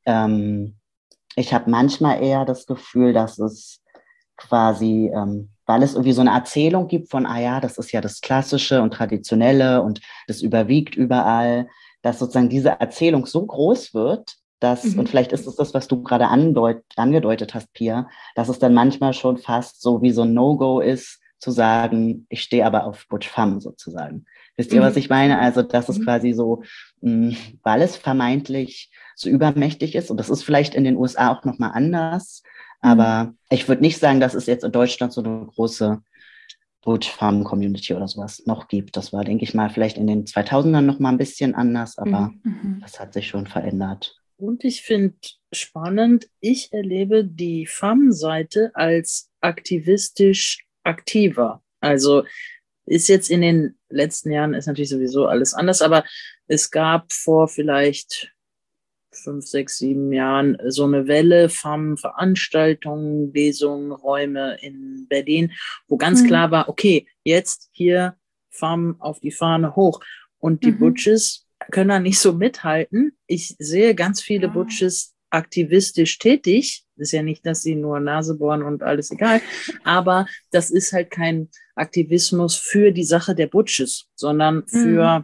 ich habe manchmal eher das Gefühl, dass es quasi, weil es irgendwie so eine Erzählung gibt von, das ist ja das Klassische und Traditionelle und das überwiegt überall, dass sozusagen diese Erzählung so groß wird, und vielleicht ist es das, was du gerade angedeutet hast, Pia, dass es dann manchmal schon fast so wie so ein No-Go ist, zu sagen, ich stehe aber auf Butch Femme sozusagen. Wisst ihr, was ich meine? Also das ist quasi so, weil es vermeintlich so übermächtig ist, und das ist vielleicht in den USA auch nochmal anders, aber ich würde nicht sagen, dass es jetzt in Deutschland so eine große Butch Femme Community oder sowas noch gibt. Das war, denke ich mal, vielleicht in den 2000ern noch mal ein bisschen anders, aber das hat sich schon verändert. Und ich finde spannend, ich erlebe die Femme-Seite als aktivistisch aktiver. Also ist jetzt in den letzten Jahren, ist natürlich sowieso alles anders, aber es gab vor vielleicht 5, 6, 7 Jahren so eine Welle Femme-Veranstaltungen, Lesungen, Räume in Berlin, wo ganz klar war, okay, jetzt hier Femme auf die Fahne hoch. Und die Butches können da nicht so mithalten. Ich sehe ganz viele Butches aktivistisch tätig. Ist ja nicht, dass sie nur Nase bohren und alles egal. Aber das ist halt kein Aktivismus für die Sache der Butches, sondern für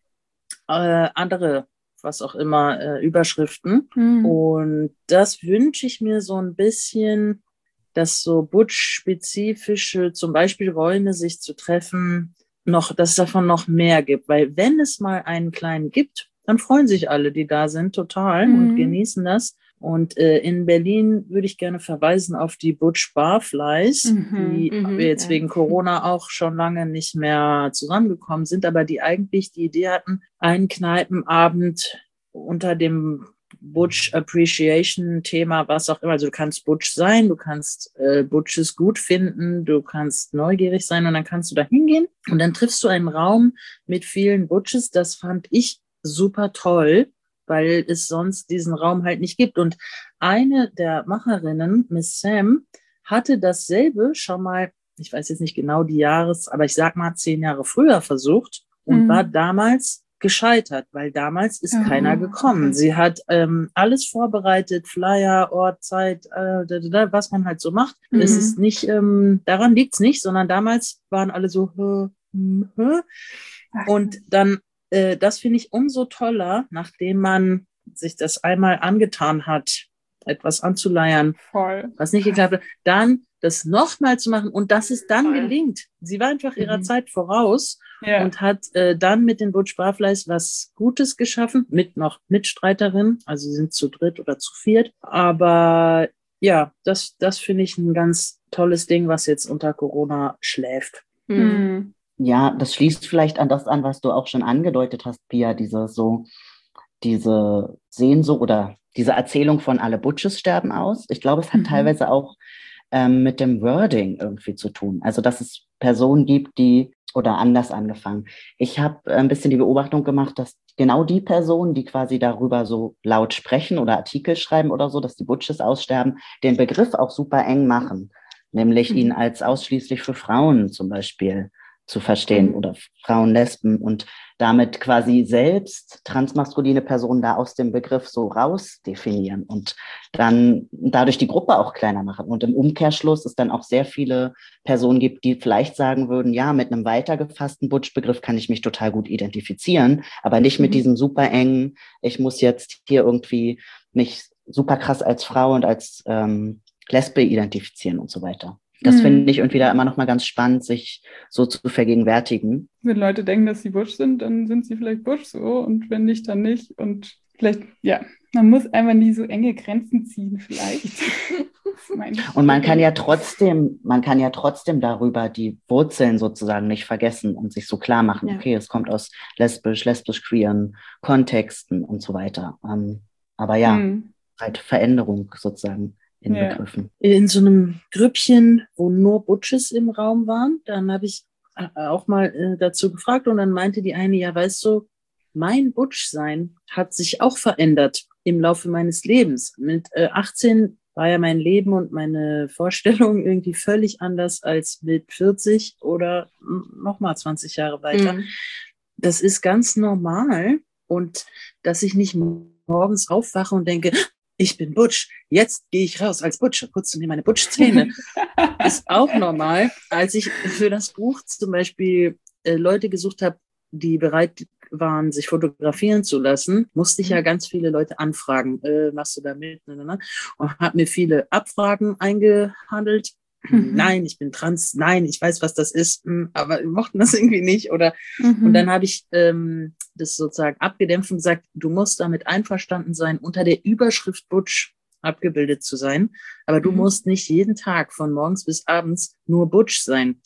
andere, was auch immer, Überschriften. Und das wünsche ich mir so ein bisschen, dass so Butch-spezifische, zum Beispiel Räume, sich zu treffen, dass es davon noch mehr gibt. Weil wenn es mal einen kleinen gibt, dann freuen sich alle, die da sind, total und genießen das. Und in Berlin würde ich gerne verweisen auf die Butch Barflies, die wir jetzt wegen Corona auch schon lange nicht mehr zusammengekommen sind, aber die eigentlich die Idee hatten, einen Kneipenabend unter dem Butch Appreciation Thema, was auch immer. Also du kannst Butch sein, du kannst Butches gut finden, du kannst neugierig sein und dann kannst du da hingehen und dann triffst du einen Raum mit vielen Butches. Das fand ich super toll, weil es sonst diesen Raum halt nicht gibt. Und eine der Macherinnen, Miss Sam, hatte dasselbe schon mal, ich weiß jetzt nicht genau die aber ich sag mal 10 Jahre früher versucht und war damals gescheitert, weil damals ist keiner gekommen. Sie hat alles vorbereitet, Flyer, Ort, Zeit, was man halt so macht. Es ist nicht, daran liegt's nicht, sondern damals waren alle so, und dann, das finde ich umso toller, nachdem man sich das einmal angetan hat, etwas anzuleiern, was nicht geklappt hat, dann das nochmal zu machen und dass es dann gelingt. Sie war einfach ihrer Zeit voraus und hat dann mit den Butch Barflies was Gutes geschaffen, mit noch Mitstreiterin, also sie sind zu dritt oder zu viert, aber ja, das finde ich ein ganz tolles Ding, was jetzt unter Corona schläft. Ja, das schließt vielleicht an das an, was du auch schon angedeutet hast, Pia, diese Sehnsucht oder diese Erzählung von alle Butches sterben aus. Ich glaube, es hat teilweise auch mit dem Wording irgendwie zu tun. Also, dass es Personen gibt, oder anders angefangen. Ich habe ein bisschen die Beobachtung gemacht, dass genau die Personen, die quasi darüber so laut sprechen oder Artikel schreiben oder so, dass die Butches aussterben, den Begriff auch super eng machen. Nämlich ihn als ausschließlich für Frauen zum Beispiel zu verstehen oder Frauen, Lesben und damit quasi selbst transmaskuline Personen da aus dem Begriff so raus definieren und dann dadurch die Gruppe auch kleiner machen. Und im Umkehrschluss es dann auch sehr viele Personen gibt, die vielleicht sagen würden, ja, mit einem weiter gefassten Butch-Begriff kann ich mich total gut identifizieren, aber nicht mit diesem super engen, ich muss jetzt hier irgendwie mich super krass als Frau und als Lesbe identifizieren und so weiter. Das finde ich irgendwie da immer noch mal ganz spannend, sich so zu vergegenwärtigen. Wenn Leute denken, dass sie Butch sind, dann sind sie vielleicht Butch so und wenn nicht, dann nicht. Und vielleicht, man muss einfach nie so enge Grenzen ziehen vielleicht. Und man kann ja trotzdem darüber die Wurzeln sozusagen nicht vergessen und sich so klar machen, okay, es kommt aus lesbisch-queeren Kontexten und so weiter. Aber halt Veränderung sozusagen in Begriffen. In so einem Grüppchen, wo nur Butches im Raum waren, dann habe ich auch mal dazu gefragt und dann meinte die eine, ja, weißt du, mein Butch-Sein hat sich auch verändert im Laufe meines Lebens. Mit 18 war ja mein Leben und meine Vorstellung irgendwie völlig anders als mit 40 oder nochmal 20 Jahre weiter. Das ist ganz normal und dass ich nicht morgens aufwache und denke, ich bin Butch, jetzt gehe ich raus als Butch und putze mir meine Butch-Zähne. Ist auch normal. Als ich für das Buch zum Beispiel Leute gesucht habe, die bereit waren, sich fotografieren zu lassen, musste ich ja ganz viele Leute anfragen. Machst du da mit? Und habe mir viele Abfragen eingehandelt. Nein, ich bin trans. Nein, ich weiß, was das ist. Aber wir mochten das irgendwie nicht. Und dann habe ich das sozusagen abgedämpft und gesagt, du musst damit einverstanden sein, unter der Überschrift Butch abgebildet zu sein. Aber du musst nicht jeden Tag von morgens bis abends nur Butch sein.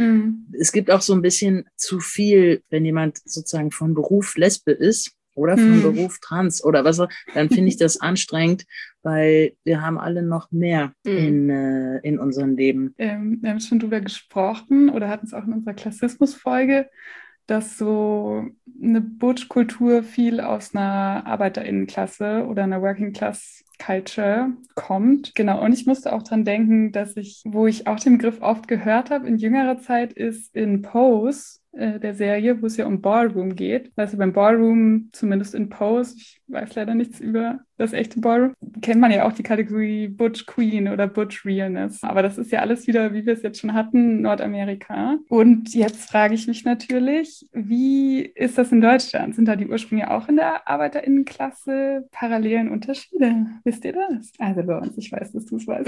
Es gibt auch so ein bisschen zu viel, wenn jemand sozusagen von Beruf Lesbe ist oder von Beruf trans oder was auch, dann finde ich das anstrengend, weil wir haben alle noch mehr in unserem Leben. Wir haben schon drüber gesprochen oder hatten es auch in unserer Klassismus-Folge, dass so eine Butch-Kultur viel aus einer ArbeiterInnenklasse oder einer Working-Class-Culture kommt. Genau, und ich musste auch dran denken, dass wo ich auch den Begriff oft gehört habe in jüngerer Zeit, ist in Pose, der Serie, wo es ja um Ballroom geht. Also beim Ballroom, zumindest in Pose, ich weiß leider nichts über das echte Ballroom, kennt man ja auch die Kategorie Butch Queen oder Butch Realness. Aber das ist ja alles wieder, wie wir es jetzt schon hatten, Nordamerika. Und jetzt frage ich mich natürlich, wie ist das in Deutschland? Sind da die Ursprünge auch in der ArbeiterInnenklasse? Parallelen Unterschiede? Wisst ihr das? Also bei uns, ich weiß, dass du es weißt.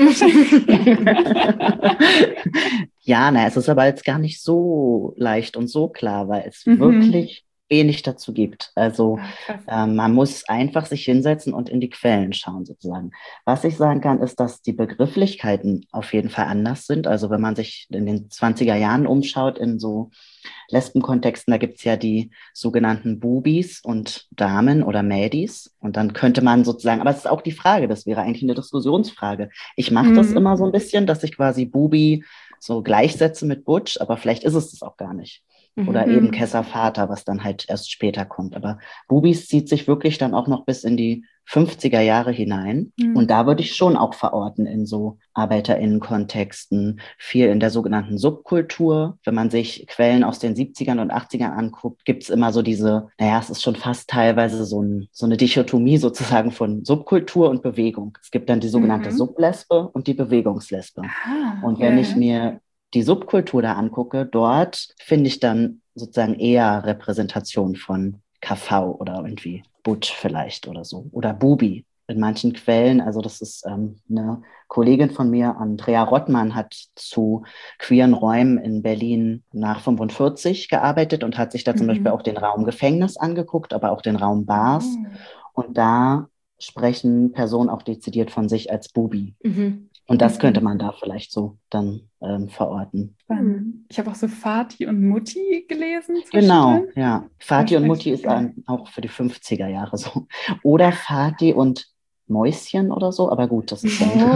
Ja, es ist aber jetzt gar nicht so leicht und so klar, weil es wirklich wenig dazu gibt. Also man muss einfach sich hinsetzen und in die Quellen schauen sozusagen. Was ich sagen kann, ist, dass die Begrifflichkeiten auf jeden Fall anders sind. Also wenn man sich in den 20er Jahren umschaut in so Lesbenkontexten, da gibt's ja die sogenannten Bubis und Damen oder Mädis. Und dann könnte man sozusagen, aber es ist auch die Frage, das wäre eigentlich eine Diskussionsfrage. Ich mache das immer so ein bisschen, dass ich quasi Bubi so gleichsetze mit Butch, aber vielleicht ist es das auch gar nicht. Oder eben Kesser Vater, was dann halt erst später kommt. Aber Bubis zieht sich wirklich dann auch noch bis in die 50er Jahre hinein. Und da würde ich schon auch verorten in so ArbeiterInnen-Kontexten, viel in der sogenannten Subkultur. Wenn man sich Quellen aus den 70ern und 80ern anguckt, gibt es immer so diese, es ist schon fast teilweise so eine Dichotomie sozusagen von Subkultur und Bewegung. Es gibt dann die sogenannte Sublesbe und die Bewegungslesbe. Und wenn ich mir die Subkultur da angucke, dort finde ich dann sozusagen eher Repräsentation von KV oder irgendwie Butch vielleicht oder so. Oder Bubi in manchen Quellen. Also das ist eine Kollegin von mir, Andrea Rottmann, hat zu queeren Räumen in Berlin nach 45 gearbeitet und hat sich da zum Beispiel auch den Raum Gefängnis angeguckt, aber auch den Raum Bars. Und da sprechen Personen auch dezidiert von sich als Bubi. Und das könnte man da vielleicht so dann verorten. Ich habe auch so Vati und Mutti gelesen. Genau, ja. Vati und Mutti ist auch für die 50er Jahre so. Oder Vati und Mäuschen oder so, aber gut, das ist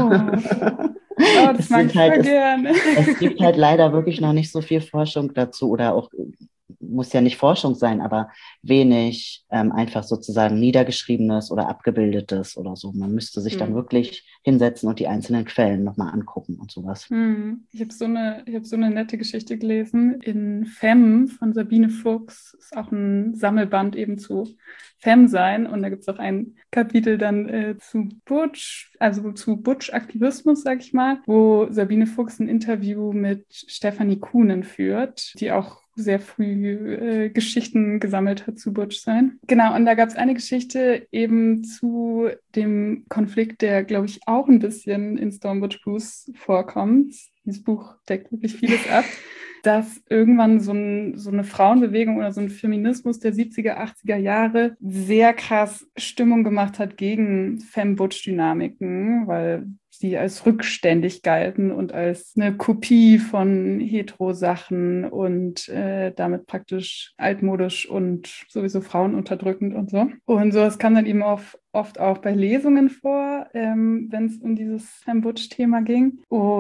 dann... das mag ich voll gerne. Es gibt halt leider wirklich noch nicht so viel Forschung dazu oder auch, muss ja nicht Forschung sein, aber wenig einfach sozusagen Niedergeschriebenes oder Abgebildetes oder so. Man müsste sich dann wirklich hinsetzen und die einzelnen Quellen nochmal angucken und sowas. Ich habe so eine nette Geschichte gelesen in Femme von Sabine Fuchs. Ist auch ein Sammelband eben zu Femme sein. Und da gibt es auch ein Kapitel dann zu Butch, also zu Butch-Aktivismus, sag ich mal, wo Sabine Fuchs ein Interview mit Stefanie Kuhnen führt, die auch sehr früh Geschichten gesammelt hat zu Butch sein. Genau, und da gab es eine Geschichte eben zu dem Konflikt, der, glaube ich, auch ein bisschen in Stone Butch Blues vorkommt. Dieses Buch deckt wirklich vieles ab, dass irgendwann so eine Frauenbewegung oder so ein Feminismus der 70er, 80er Jahre sehr krass Stimmung gemacht hat gegen Femme-Butch-Dynamiken, weil die als rückständig galten und als eine Kopie von Hetero-Sachen und damit praktisch altmodisch und sowieso frauenunterdrückend und so. Und sowas kam dann eben oft auch bei Lesungen vor, wenn es um dieses Femme-Butch-Thema ging.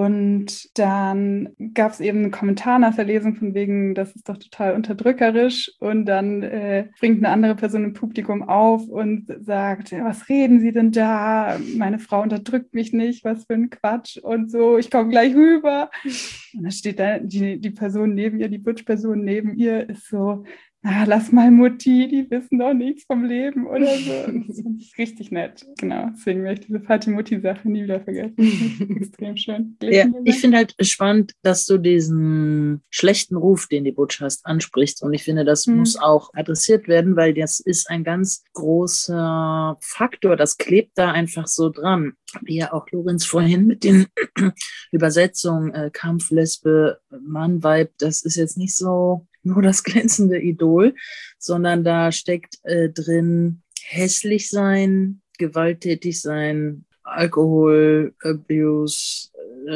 Und dann gab es eben einen Kommentar nach der Lesung von wegen, das ist doch total unterdrückerisch. Und dann bringt eine andere Person im Publikum auf und sagt, was reden Sie denn da? Meine Frau unterdrückt mich nicht, was für ein Quatsch und so, ich komme gleich rüber. Und dann steht da die Person neben ihr, die Butch-Person neben ihr, ist so, lass mal Mutti, die wissen doch nichts vom Leben oder so. Das finde ich richtig nett. Genau, deswegen werde ich diese Vati-Mutti-Sache nie wieder vergessen. Das ist extrem schön. Ja, ich finde halt spannend, dass du diesen schlechten Ruf, den die Butch hast, ansprichst. Und ich finde, das muss auch adressiert werden, weil das ist ein ganz großer Faktor. Das klebt da einfach so dran. Wie ja auch Lorenz vorhin mit den Übersetzungen Kampf, Lesbe, Mann, Weib, das ist jetzt nicht so nur das glänzende Idol, sondern da steckt drin hässlich sein, gewalttätig sein, Alkohol, Abuse,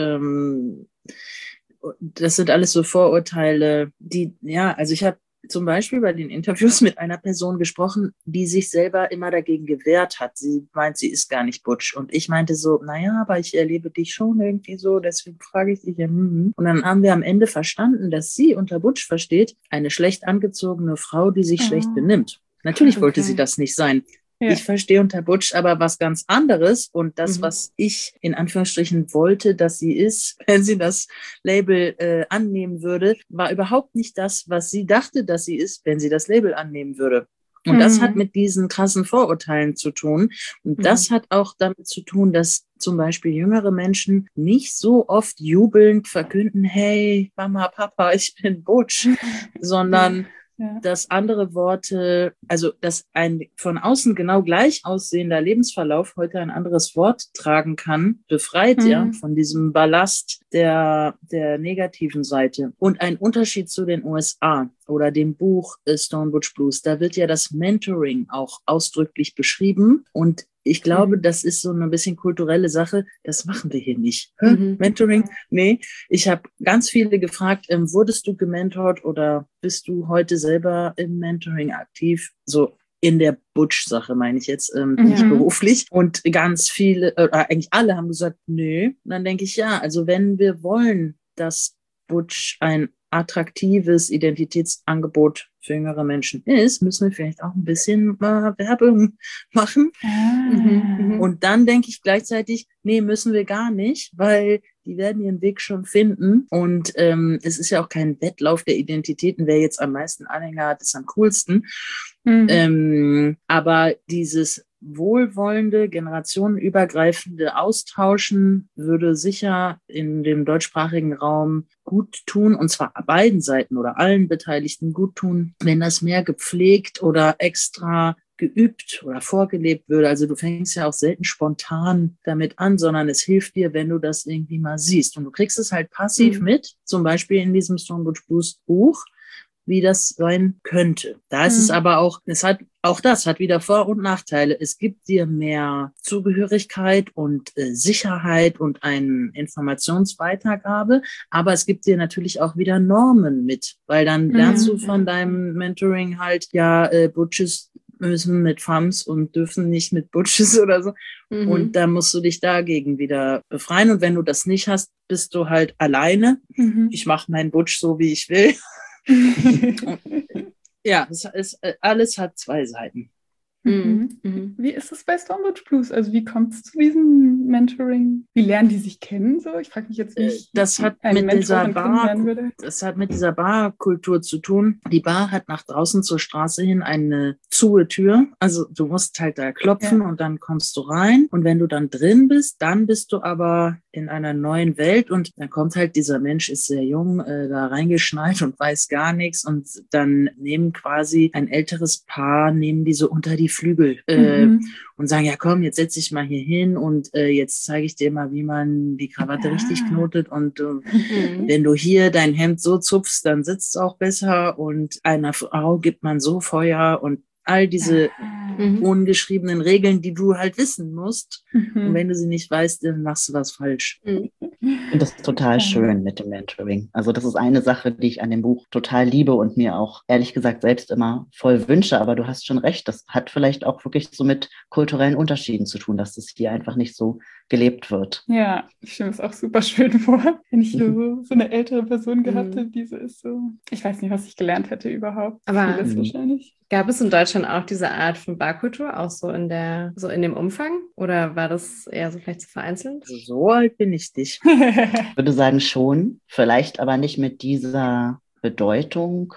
das sind alles so Vorurteile, also ich habe zum Beispiel bei den Interviews mit einer Person gesprochen, die sich selber immer dagegen gewehrt hat. Sie meint, sie ist gar nicht Butch. Und ich meinte so, aber ich erlebe dich schon irgendwie so, deswegen frage ich dich ja. Und dann haben wir am Ende verstanden, dass sie unter Butch versteht, eine schlecht angezogene Frau, die sich schlecht benimmt. Natürlich wollte sie das nicht sein. Ja. Ich verstehe unter Butch aber was ganz anderes und das, was ich in Anführungsstrichen wollte, dass sie ist, wenn sie das Label annehmen würde, war überhaupt nicht das, was sie dachte, dass sie ist, wenn sie das Label annehmen würde. Und das hat mit diesen krassen Vorurteilen zu tun. Und das hat auch damit zu tun, dass zum Beispiel jüngere Menschen nicht so oft jubelnd verkünden, hey, Mama, Papa, ich bin Butch, sondern dass andere Worte, also dass ein von außen genau gleich aussehender Lebensverlauf heute ein anderes Wort tragen kann, befreit von diesem Ballast der negativen Seite. Und ein Unterschied zu den USA oder dem Buch Stone Butch Blues, da wird ja das Mentoring auch ausdrücklich beschrieben und ich glaube, das ist so ein bisschen kulturelle Sache. Das machen wir hier nicht. Mentoring? Nee. Ich habe ganz viele gefragt, wurdest du gementort oder bist du heute selber im Mentoring aktiv? So in der Butch-Sache meine ich jetzt, nicht beruflich. Und ganz viele, eigentlich alle haben gesagt, nö. Und dann denke ich, also wenn wir wollen, dass Butch ein attraktives Identitätsangebot für jüngere Menschen ist, müssen wir vielleicht auch ein bisschen Werbung machen. Und dann denke ich gleichzeitig, nee, müssen wir gar nicht, weil die werden ihren Weg schon finden. Und es ist ja auch kein Wettlauf der Identitäten, wer jetzt am meisten Anhänger hat, ist am coolsten. Aber dieses wohlwollende, generationenübergreifende Austauschen würde sicher in dem deutschsprachigen Raum gut tun, und zwar beiden Seiten oder allen Beteiligten gut tun, wenn das mehr gepflegt oder extra geübt oder vorgelebt würde. Also du fängst ja auch selten spontan damit an, sondern es hilft dir, wenn du das irgendwie mal siehst. Und du kriegst es halt passiv mit, zum Beispiel in diesem Strong Butch Boost Buch, wie das sein könnte. Da ist es aber auch, das hat wieder Vor- und Nachteile. Es gibt dir mehr Zugehörigkeit und Sicherheit und eine Informationsweitergabe, aber es gibt dir natürlich auch wieder Normen mit, weil dann lernst du von deinem Mentoring halt, Butches müssen mit Femmes und dürfen nicht mit Butches oder so. Und da musst du dich dagegen wieder befreien. Und wenn du das nicht hast, bist du halt alleine. Ich mache meinen Butch so, wie ich will. Ja, alles hat zwei Seiten. Wie ist es bei Strong Butch Blues? Also wie kommt es zu diesem Mentoring? Wie lernen die sich kennen? So, ich frage mich jetzt, wie ich eine Mentorin kennenlernen würde. Das hat mit dieser Barkultur zu tun. Die Bar hat nach draußen zur Straße hin eine Tür. Also du musst halt da klopfen und dann kommst du rein. Und wenn du dann drin bist, dann bist du aber in einer neuen Welt und dann kommt halt dieser Mensch, ist sehr jung, da reingeschneit und weiß gar nichts, und dann nehmen quasi ein älteres Paar, nehmen die so unter die Flügel und sagen, ja komm, jetzt setz dich mal hier hin und jetzt zeige ich dir mal, wie man die Krawatte richtig knotet, und wenn du hier dein Hemd so zupfst, dann sitzt es auch besser, und einer Frau gibt man so Feuer und all diese ungeschriebenen Regeln, die du halt wissen musst. Und wenn du sie nicht weißt, dann machst du was falsch. Ich finde das total schön mit dem Mentoring. Also das ist eine Sache, die ich an dem Buch total liebe und mir auch ehrlich gesagt selbst immer voll wünsche. Aber du hast schon recht, das hat vielleicht auch wirklich so mit kulturellen Unterschieden zu tun, dass es hier einfach nicht so gelebt wird. Ja, ich stelle es auch super schön vor, wenn ich hier so eine ältere Person gehabt hätte, die so ist so. Ich weiß nicht, was ich gelernt hätte überhaupt. Aber vieles wahrscheinlich. Gab es in Deutschland auch diese Art von Barkultur, auch so in dem Umfang? Oder war das eher so vielleicht zu vereinzelt? Also so alt bin ich nicht. Ich würde sagen schon, vielleicht aber nicht mit dieser Bedeutung.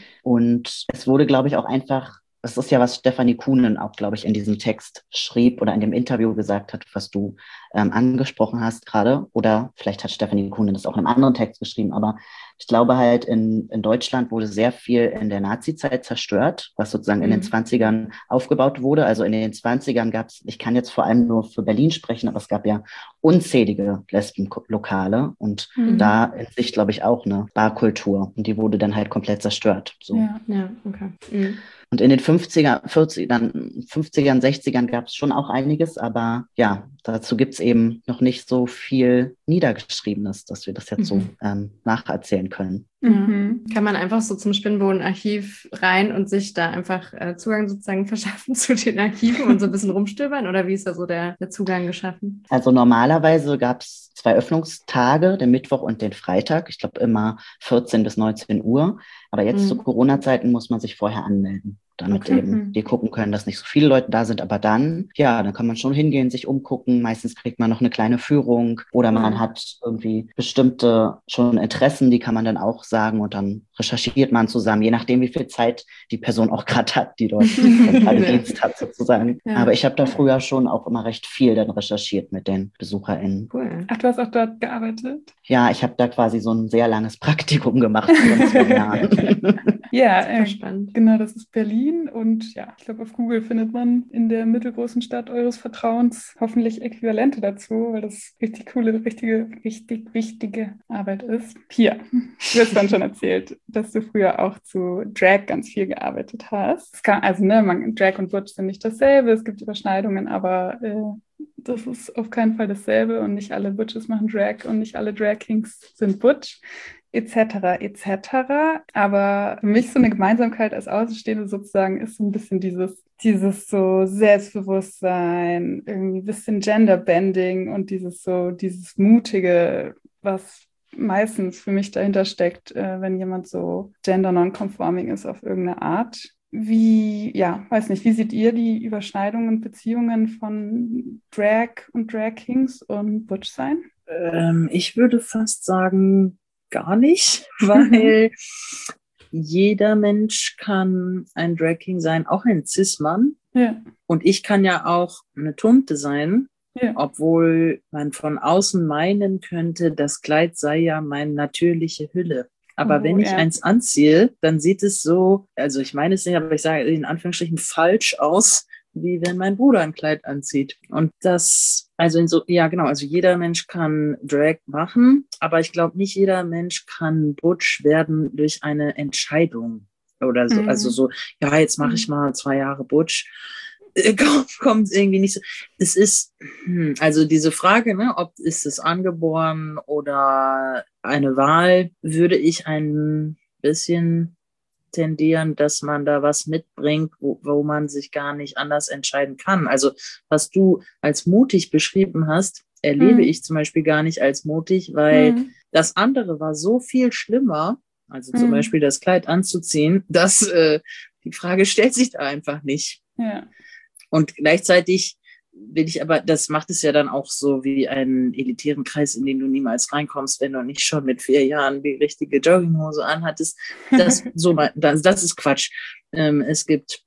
Und es wurde, glaube ich, auch einfach, das ist ja, was Stefanie Kuhnen auch, glaube ich, in diesem Text schrieb oder in dem Interview gesagt hat, was du angesprochen hast gerade. Oder vielleicht hat Stefanie Kuhnen das auch in einem anderen Text geschrieben. Aber ich glaube halt, in Deutschland wurde sehr viel in der Nazi-Zeit zerstört, was sozusagen in den 20ern aufgebaut wurde. Also in den 20ern gab es, ich kann jetzt vor allem nur für Berlin sprechen, aber es gab ja unzählige Lesbenlokale und da in sich, glaube ich, auch eine Barkultur. Und die wurde dann halt komplett zerstört. So. Ja, okay. Und in den 50ern, 60ern gab es schon auch einiges, aber ja, dazu gibt es eben noch nicht so viel Niedergeschriebenes, dass wir das jetzt so nacherzählen können. Kann man einfach so zum Spinnbodenarchiv rein und sich da einfach Zugang sozusagen verschaffen zu den Archiven und so ein bisschen rumstöbern? Oder wie ist da so der Zugang geschaffen? Also normalerweise gab es 2 Öffnungstage, den Mittwoch und den Freitag. Ich glaube immer 14 bis 19 Uhr. Aber jetzt zu Corona-Zeiten muss man sich vorher anmelden, damit eben die gucken können, dass nicht so viele Leute da sind. Aber dann, ja, dann kann man schon hingehen, sich umgucken. Meistens kriegt man noch eine kleine Führung oder man hat irgendwie bestimmte schon Interessen, die kann man dann auch sagen und dann recherchiert man zusammen, je nachdem, wie viel Zeit die Person auch gerade hat, die dort gerade Dienst hat sozusagen. Ja. Aber ich habe da früher schon auch immer recht viel dann recherchiert mit den BesucherInnen. Cool. Ach, du hast auch dort gearbeitet? Ja, ich habe da quasi so ein sehr langes Praktikum gemacht vor 2 Jahren. Ja, spannend. Genau, das ist Berlin und ja, ich glaube, auf Google findet man in der mittelgroßen Stadt eures Vertrauens hoffentlich Äquivalente dazu, weil das richtig coole, richtig wichtige Arbeit ist. Pia, du hast dann schon erzählt, dass du früher auch zu Drag ganz viel gearbeitet hast. Drag und Butch sind nicht dasselbe, es gibt Überschneidungen, aber das ist auf keinen Fall dasselbe und nicht alle Butches machen Drag und nicht alle Drag Kings sind Butch. Etc. Aber für mich so eine Gemeinsamkeit als Außenstehende sozusagen ist so ein bisschen dieses so Selbstbewusstsein, irgendwie ein bisschen Genderbending und dieses Mutige, was meistens für mich dahinter steckt, wenn jemand so gender non-conforming ist auf irgendeine Art. Weiß nicht, wie seht ihr die Überschneidungen und Beziehungen von Drag und Drag Kings und Butch sein? Ich würde fast sagen, gar nicht, weil jeder Mensch kann ein Drag King sein, auch ein Cis-Mann. Ja. Und ich kann ja auch eine Tunte sein, obwohl man von außen meinen könnte, das Kleid sei ja meine natürliche Hülle. Aber wenn ich eins anziehe, dann sieht es so, also ich meine es nicht, aber ich sage in Anführungsstrichen falsch aus, wie wenn mein Bruder ein Kleid anzieht. Und das, also also jeder Mensch kann Drag machen, aber ich glaube, nicht jeder Mensch kann Butch werden durch eine Entscheidung oder so. Also so, ja, jetzt mache ich mal 2 Jahre Butch. Kommt irgendwie nicht so. Es ist, also diese Frage, ne, ist es angeboren oder eine Wahl, würde ich ein bisschen tendieren, dass man da was mitbringt, wo man sich gar nicht anders entscheiden kann. Also was du als mutig beschrieben hast, erlebe ich zum Beispiel gar nicht als mutig, weil das andere war so viel schlimmer, also zum Beispiel das Kleid anzuziehen, dass die Frage stellt sich da einfach nicht. Ja. Und gleichzeitig will ich aber, das macht es ja dann auch so wie einen elitären Kreis, in den du niemals reinkommst, wenn du nicht schon mit 4 Jahren die richtige Jogginghose anhattest. Das ist Quatsch. Es gibt,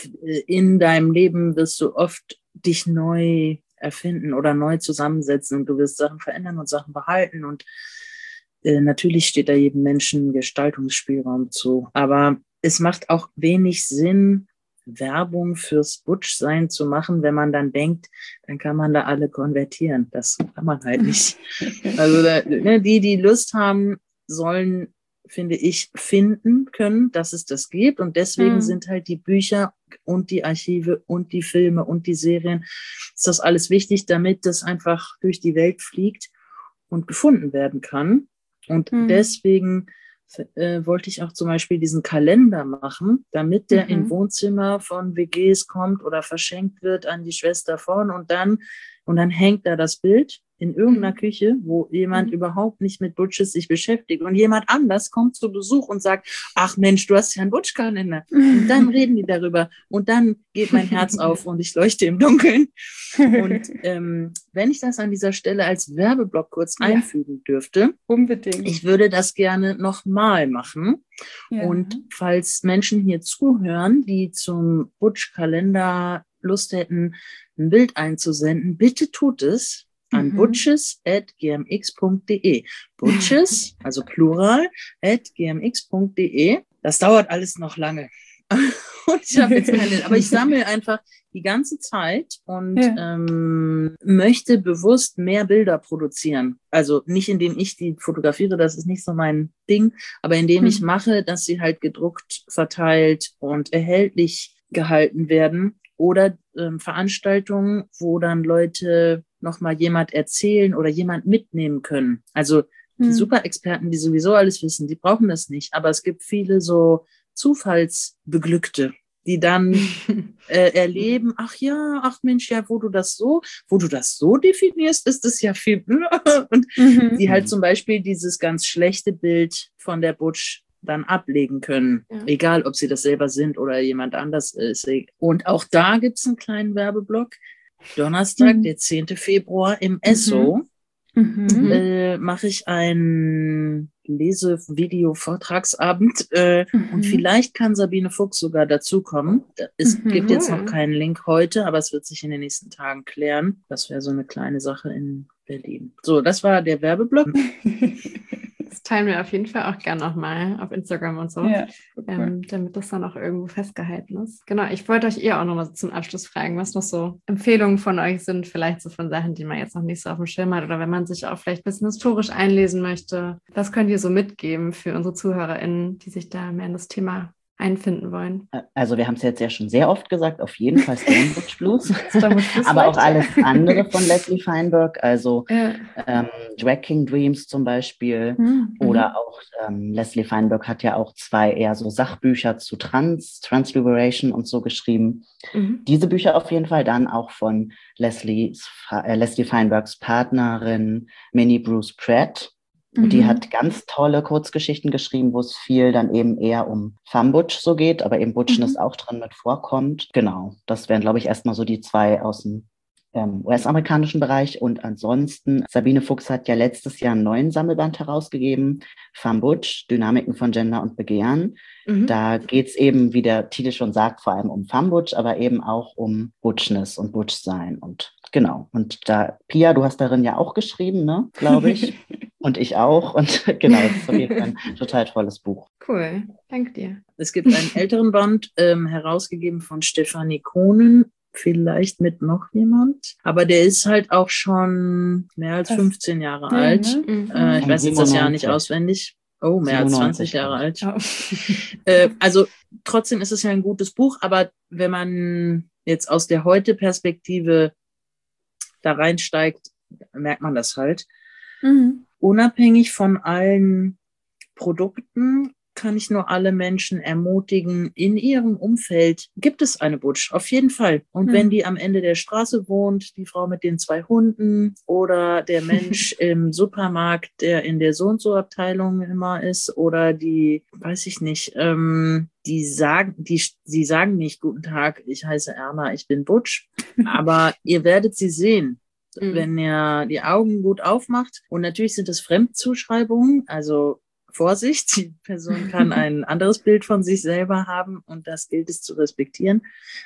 in deinem Leben wirst du oft dich neu erfinden oder neu zusammensetzen und du wirst Sachen verändern und Sachen behalten und natürlich steht da jedem Menschen Gestaltungsspielraum zu. Aber es macht auch wenig Sinn, Werbung fürs Butch-Sein zu machen, wenn man dann denkt, dann kann man da alle konvertieren. Das kann man halt nicht. Also die Lust haben, sollen, finde ich, finden können, dass es das gibt. Und deswegen sind halt die Bücher und die Archive und die Filme und die Serien, ist das alles wichtig, damit das einfach durch die Welt fliegt und gefunden werden kann. Und deswegen wollte ich auch zum Beispiel diesen Kalender machen, damit der in Wohnzimmer von WGs kommt oder verschenkt wird an die Schwester von und dann hängt da das Bild in irgendeiner Küche, wo jemand überhaupt nicht mit Butches sich beschäftigt und jemand anders kommt zu Besuch und sagt, ach Mensch, du hast ja einen Butch-Kalender. Und dann reden die darüber und dann geht mein Herz auf und ich leuchte im Dunkeln. Und wenn ich das an dieser Stelle als Werbeblock kurz einfügen dürfte, unbedingt. Ich würde das gerne nochmal machen. Ja. Und falls Menschen hier zuhören, die zum Butch-Kalender Lust hätten, ein Bild einzusenden, bitte tut es an butches@gmx.de. Butches, also Plural, @gmx.de. Das dauert alles noch lange. Und ich habe jetzt aber ich sammle einfach die ganze Zeit und möchte bewusst mehr Bilder produzieren. Also nicht, indem ich die fotografiere, das ist nicht so mein Ding, aber indem ich mache, dass sie halt gedruckt, verteilt und erhältlich gehalten werden. Oder Veranstaltungen, wo dann Leute nochmal jemand erzählen oder jemand mitnehmen können. Also die Superexperten, die sowieso alles wissen, die brauchen das nicht. Aber es gibt viele so Zufallsbeglückte, die dann erleben, ach Mensch, ja, wo du das so definierst, ist es ja viel und die halt zum Beispiel dieses ganz schlechte Bild von der Butch dann ablegen können, egal ob sie das selber sind oder jemand anders ist. Und auch da gibt es einen kleinen Werbeblock. Donnerstag, der 10. Februar im Esso mache ich einen Lese-Video-Vortragsabend und vielleicht kann Sabine Fuchs sogar dazukommen. Es gibt jetzt noch keinen Link heute, aber es wird sich in den nächsten Tagen klären. Das wäre so eine kleine Sache in Berlin. So, das war der Werbeblock. Das teilen wir auf jeden Fall auch gerne nochmal auf Instagram und so, damit das dann auch irgendwo festgehalten ist. Genau, ich wollte euch auch nochmal zum Abschluss fragen, was noch so Empfehlungen von euch sind, vielleicht so von Sachen, die man jetzt noch nicht so auf dem Schirm hat oder wenn man sich auch vielleicht ein bisschen historisch einlesen möchte. Was könnt ihr so mitgeben für unsere ZuhörerInnen, die sich da mehr in das Thema einfinden wollen? Also wir haben es jetzt ja schon sehr oft gesagt, auf jeden Fall Stonebridge Blues, aber auch alles andere von Leslie Feinberg, also Drag King Dreams zum Beispiel oder auch Leslie Feinberg hat ja auch 2 eher so Sachbücher zu Transliberation und so geschrieben. Diese Bücher auf jeden Fall, dann auch von Leslie Feinbergs Partnerin Minnie Bruce Pratt. Die hat ganz tolle Kurzgeschichten geschrieben, wo es viel dann eben eher um Femme-Butch so geht, aber eben Butchness auch drin mit vorkommt. Genau, das wären, glaube ich, erstmal so die zwei aus dem US-amerikanischen Bereich. Und ansonsten, Sabine Fuchs hat ja letztes Jahr einen neuen Sammelband herausgegeben, Femme-Butch, Dynamiken von Gender und Begehren. Da geht es eben, wie der Titel schon sagt, vor allem um Femme-Butch, aber eben auch um Butchness und Butchsein. Und genau, und da, Pia, du hast darin ja auch geschrieben, ne, glaube ich. Und ich auch. Und genau, das ist auf jeden Fall ein total tolles Buch. Cool, danke dir. Es gibt einen älteren Band, herausgegeben von Stefanie Kohnen, vielleicht mit noch jemand. Aber der ist halt auch schon mehr als 15 Jahre alt. Ne? Ich weiß jetzt das Jahr nicht auswendig. Oh, mehr als 20 Jahre alt. Oh. Also trotzdem ist es ja ein gutes Buch, aber wenn man jetzt aus der Heute-Perspektive da reinsteigt, merkt man das halt. Unabhängig von allen Produkten kann ich nur alle Menschen ermutigen, in ihrem Umfeld gibt es eine Butch, auf jeden Fall. Und wenn die am Ende der Straße wohnt, die Frau mit den 2 Hunden oder der Mensch im Supermarkt, der in der So-und-so-Abteilung immer ist oder die, weiß ich nicht, sie sagen nicht, guten Tag, ich heiße Erna, ich bin Butch, aber ihr werdet sie sehen. Wenn ihr die Augen gut aufmacht. Und natürlich sind es Fremdzuschreibungen, also Vorsicht, die Person kann ein anderes Bild von sich selber haben und das gilt es zu respektieren.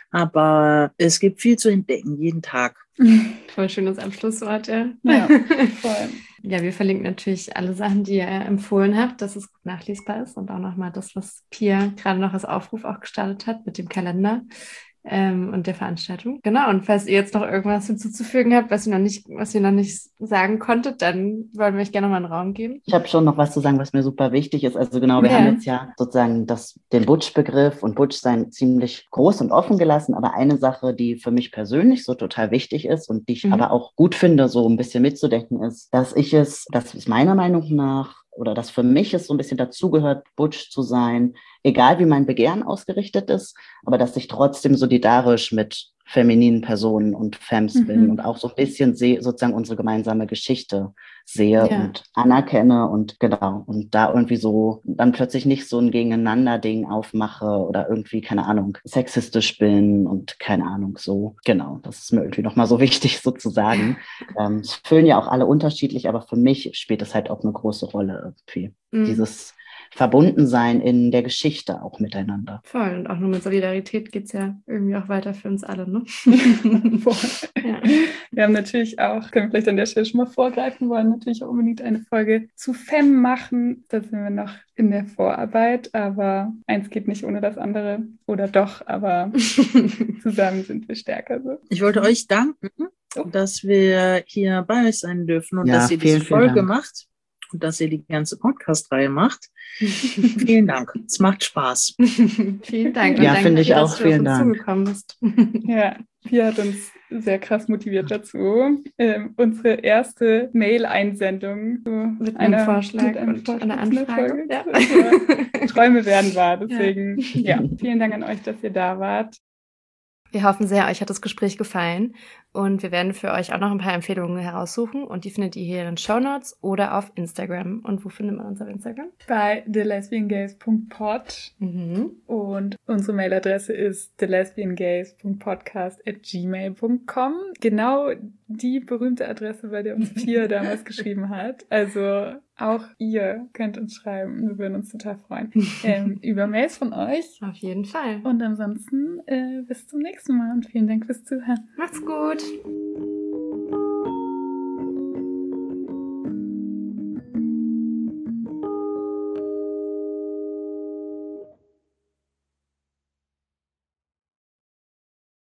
Aber es gibt viel zu entdecken, jeden Tag. Voll schönes Abschlusswort, ja. Ja, voll. Ja, wir verlinken natürlich alle Sachen, die ihr empfohlen habt, dass es gut nachlesbar ist und auch nochmal das, was Pia gerade noch als Aufruf auch gestartet hat mit dem Kalender. Und der Veranstaltung. Genau, und falls ihr jetzt noch irgendwas hinzuzufügen habt, was ihr noch nicht sagen konntet, dann wollen wir euch gerne noch mal einen Raum geben. Ich habe schon noch was zu sagen, was mir super wichtig ist. Also genau, wir haben jetzt ja sozusagen den Butch-Begriff und Butch-Sein ziemlich groß und offen gelassen, aber eine Sache, die für mich persönlich so total wichtig ist und die ich aber auch gut finde, so ein bisschen mitzudenken, ist, dass es meiner Meinung nach oder dass für mich es so ein bisschen dazugehört, Butch zu sein, egal wie mein Begehren ausgerichtet ist, aber dass ich trotzdem solidarisch mit femininen Personen und Femmes bin und auch so ein bisschen sozusagen unsere gemeinsame Geschichte sehe und anerkenne und genau, und da irgendwie so dann plötzlich nicht so ein Gegeneinander-Ding aufmache oder irgendwie, keine Ahnung, sexistisch bin und keine Ahnung, so, genau, das ist mir irgendwie nochmal so wichtig sozusagen. Es fühlen ja auch alle unterschiedlich, aber für mich spielt es halt auch eine große Rolle irgendwie, dieses Verbundensein in der Geschichte auch miteinander. Voll, und auch nur mit Solidarität geht es ja irgendwie auch weiter für uns alle, ne? Ja. Wir haben natürlich auch, können wir vielleicht an der Stelle schon mal vorgreifen, wollen natürlich auch unbedingt eine Folge zu Femme machen. Da sind wir noch in der Vorarbeit, aber eins geht nicht ohne das andere. Oder doch, aber zusammen sind wir stärker. So. Ich wollte euch danken, dass wir hier bei euch sein dürfen und dass ihr diese Folge macht. Und dass ihr die ganze Podcast-Reihe macht. Vielen Dank. Es macht Spaß. Vielen Dank. Ja, finde ich auch. Vielen Dank. Zugekommen bist. Ja, Pia hat uns sehr krass motiviert dazu. Unsere erste Mail-Einsendung mit einem Vorschlag und einer Anfrage. Ja. Träume werden wahr. Deswegen, vielen Dank an euch, dass ihr da wart. Wir hoffen sehr, euch hat das Gespräch gefallen und wir werden für euch auch noch ein paar Empfehlungen heraussuchen und die findet ihr hier in den Shownotes oder auf Instagram. Und wo findet man uns auf Instagram? Bei thelesbiangays.pod und unsere Mailadresse ist thelesbiangays.podcast@gmail.com. Genau die berühmte Adresse, bei der uns Pia damals geschrieben hat. Also auch ihr könnt uns schreiben. Wir würden uns total freuen. Über Mails von euch. Auf jeden Fall. Und ansonsten bis zum nächsten Mal und vielen Dank fürs Zuhören. Macht's gut.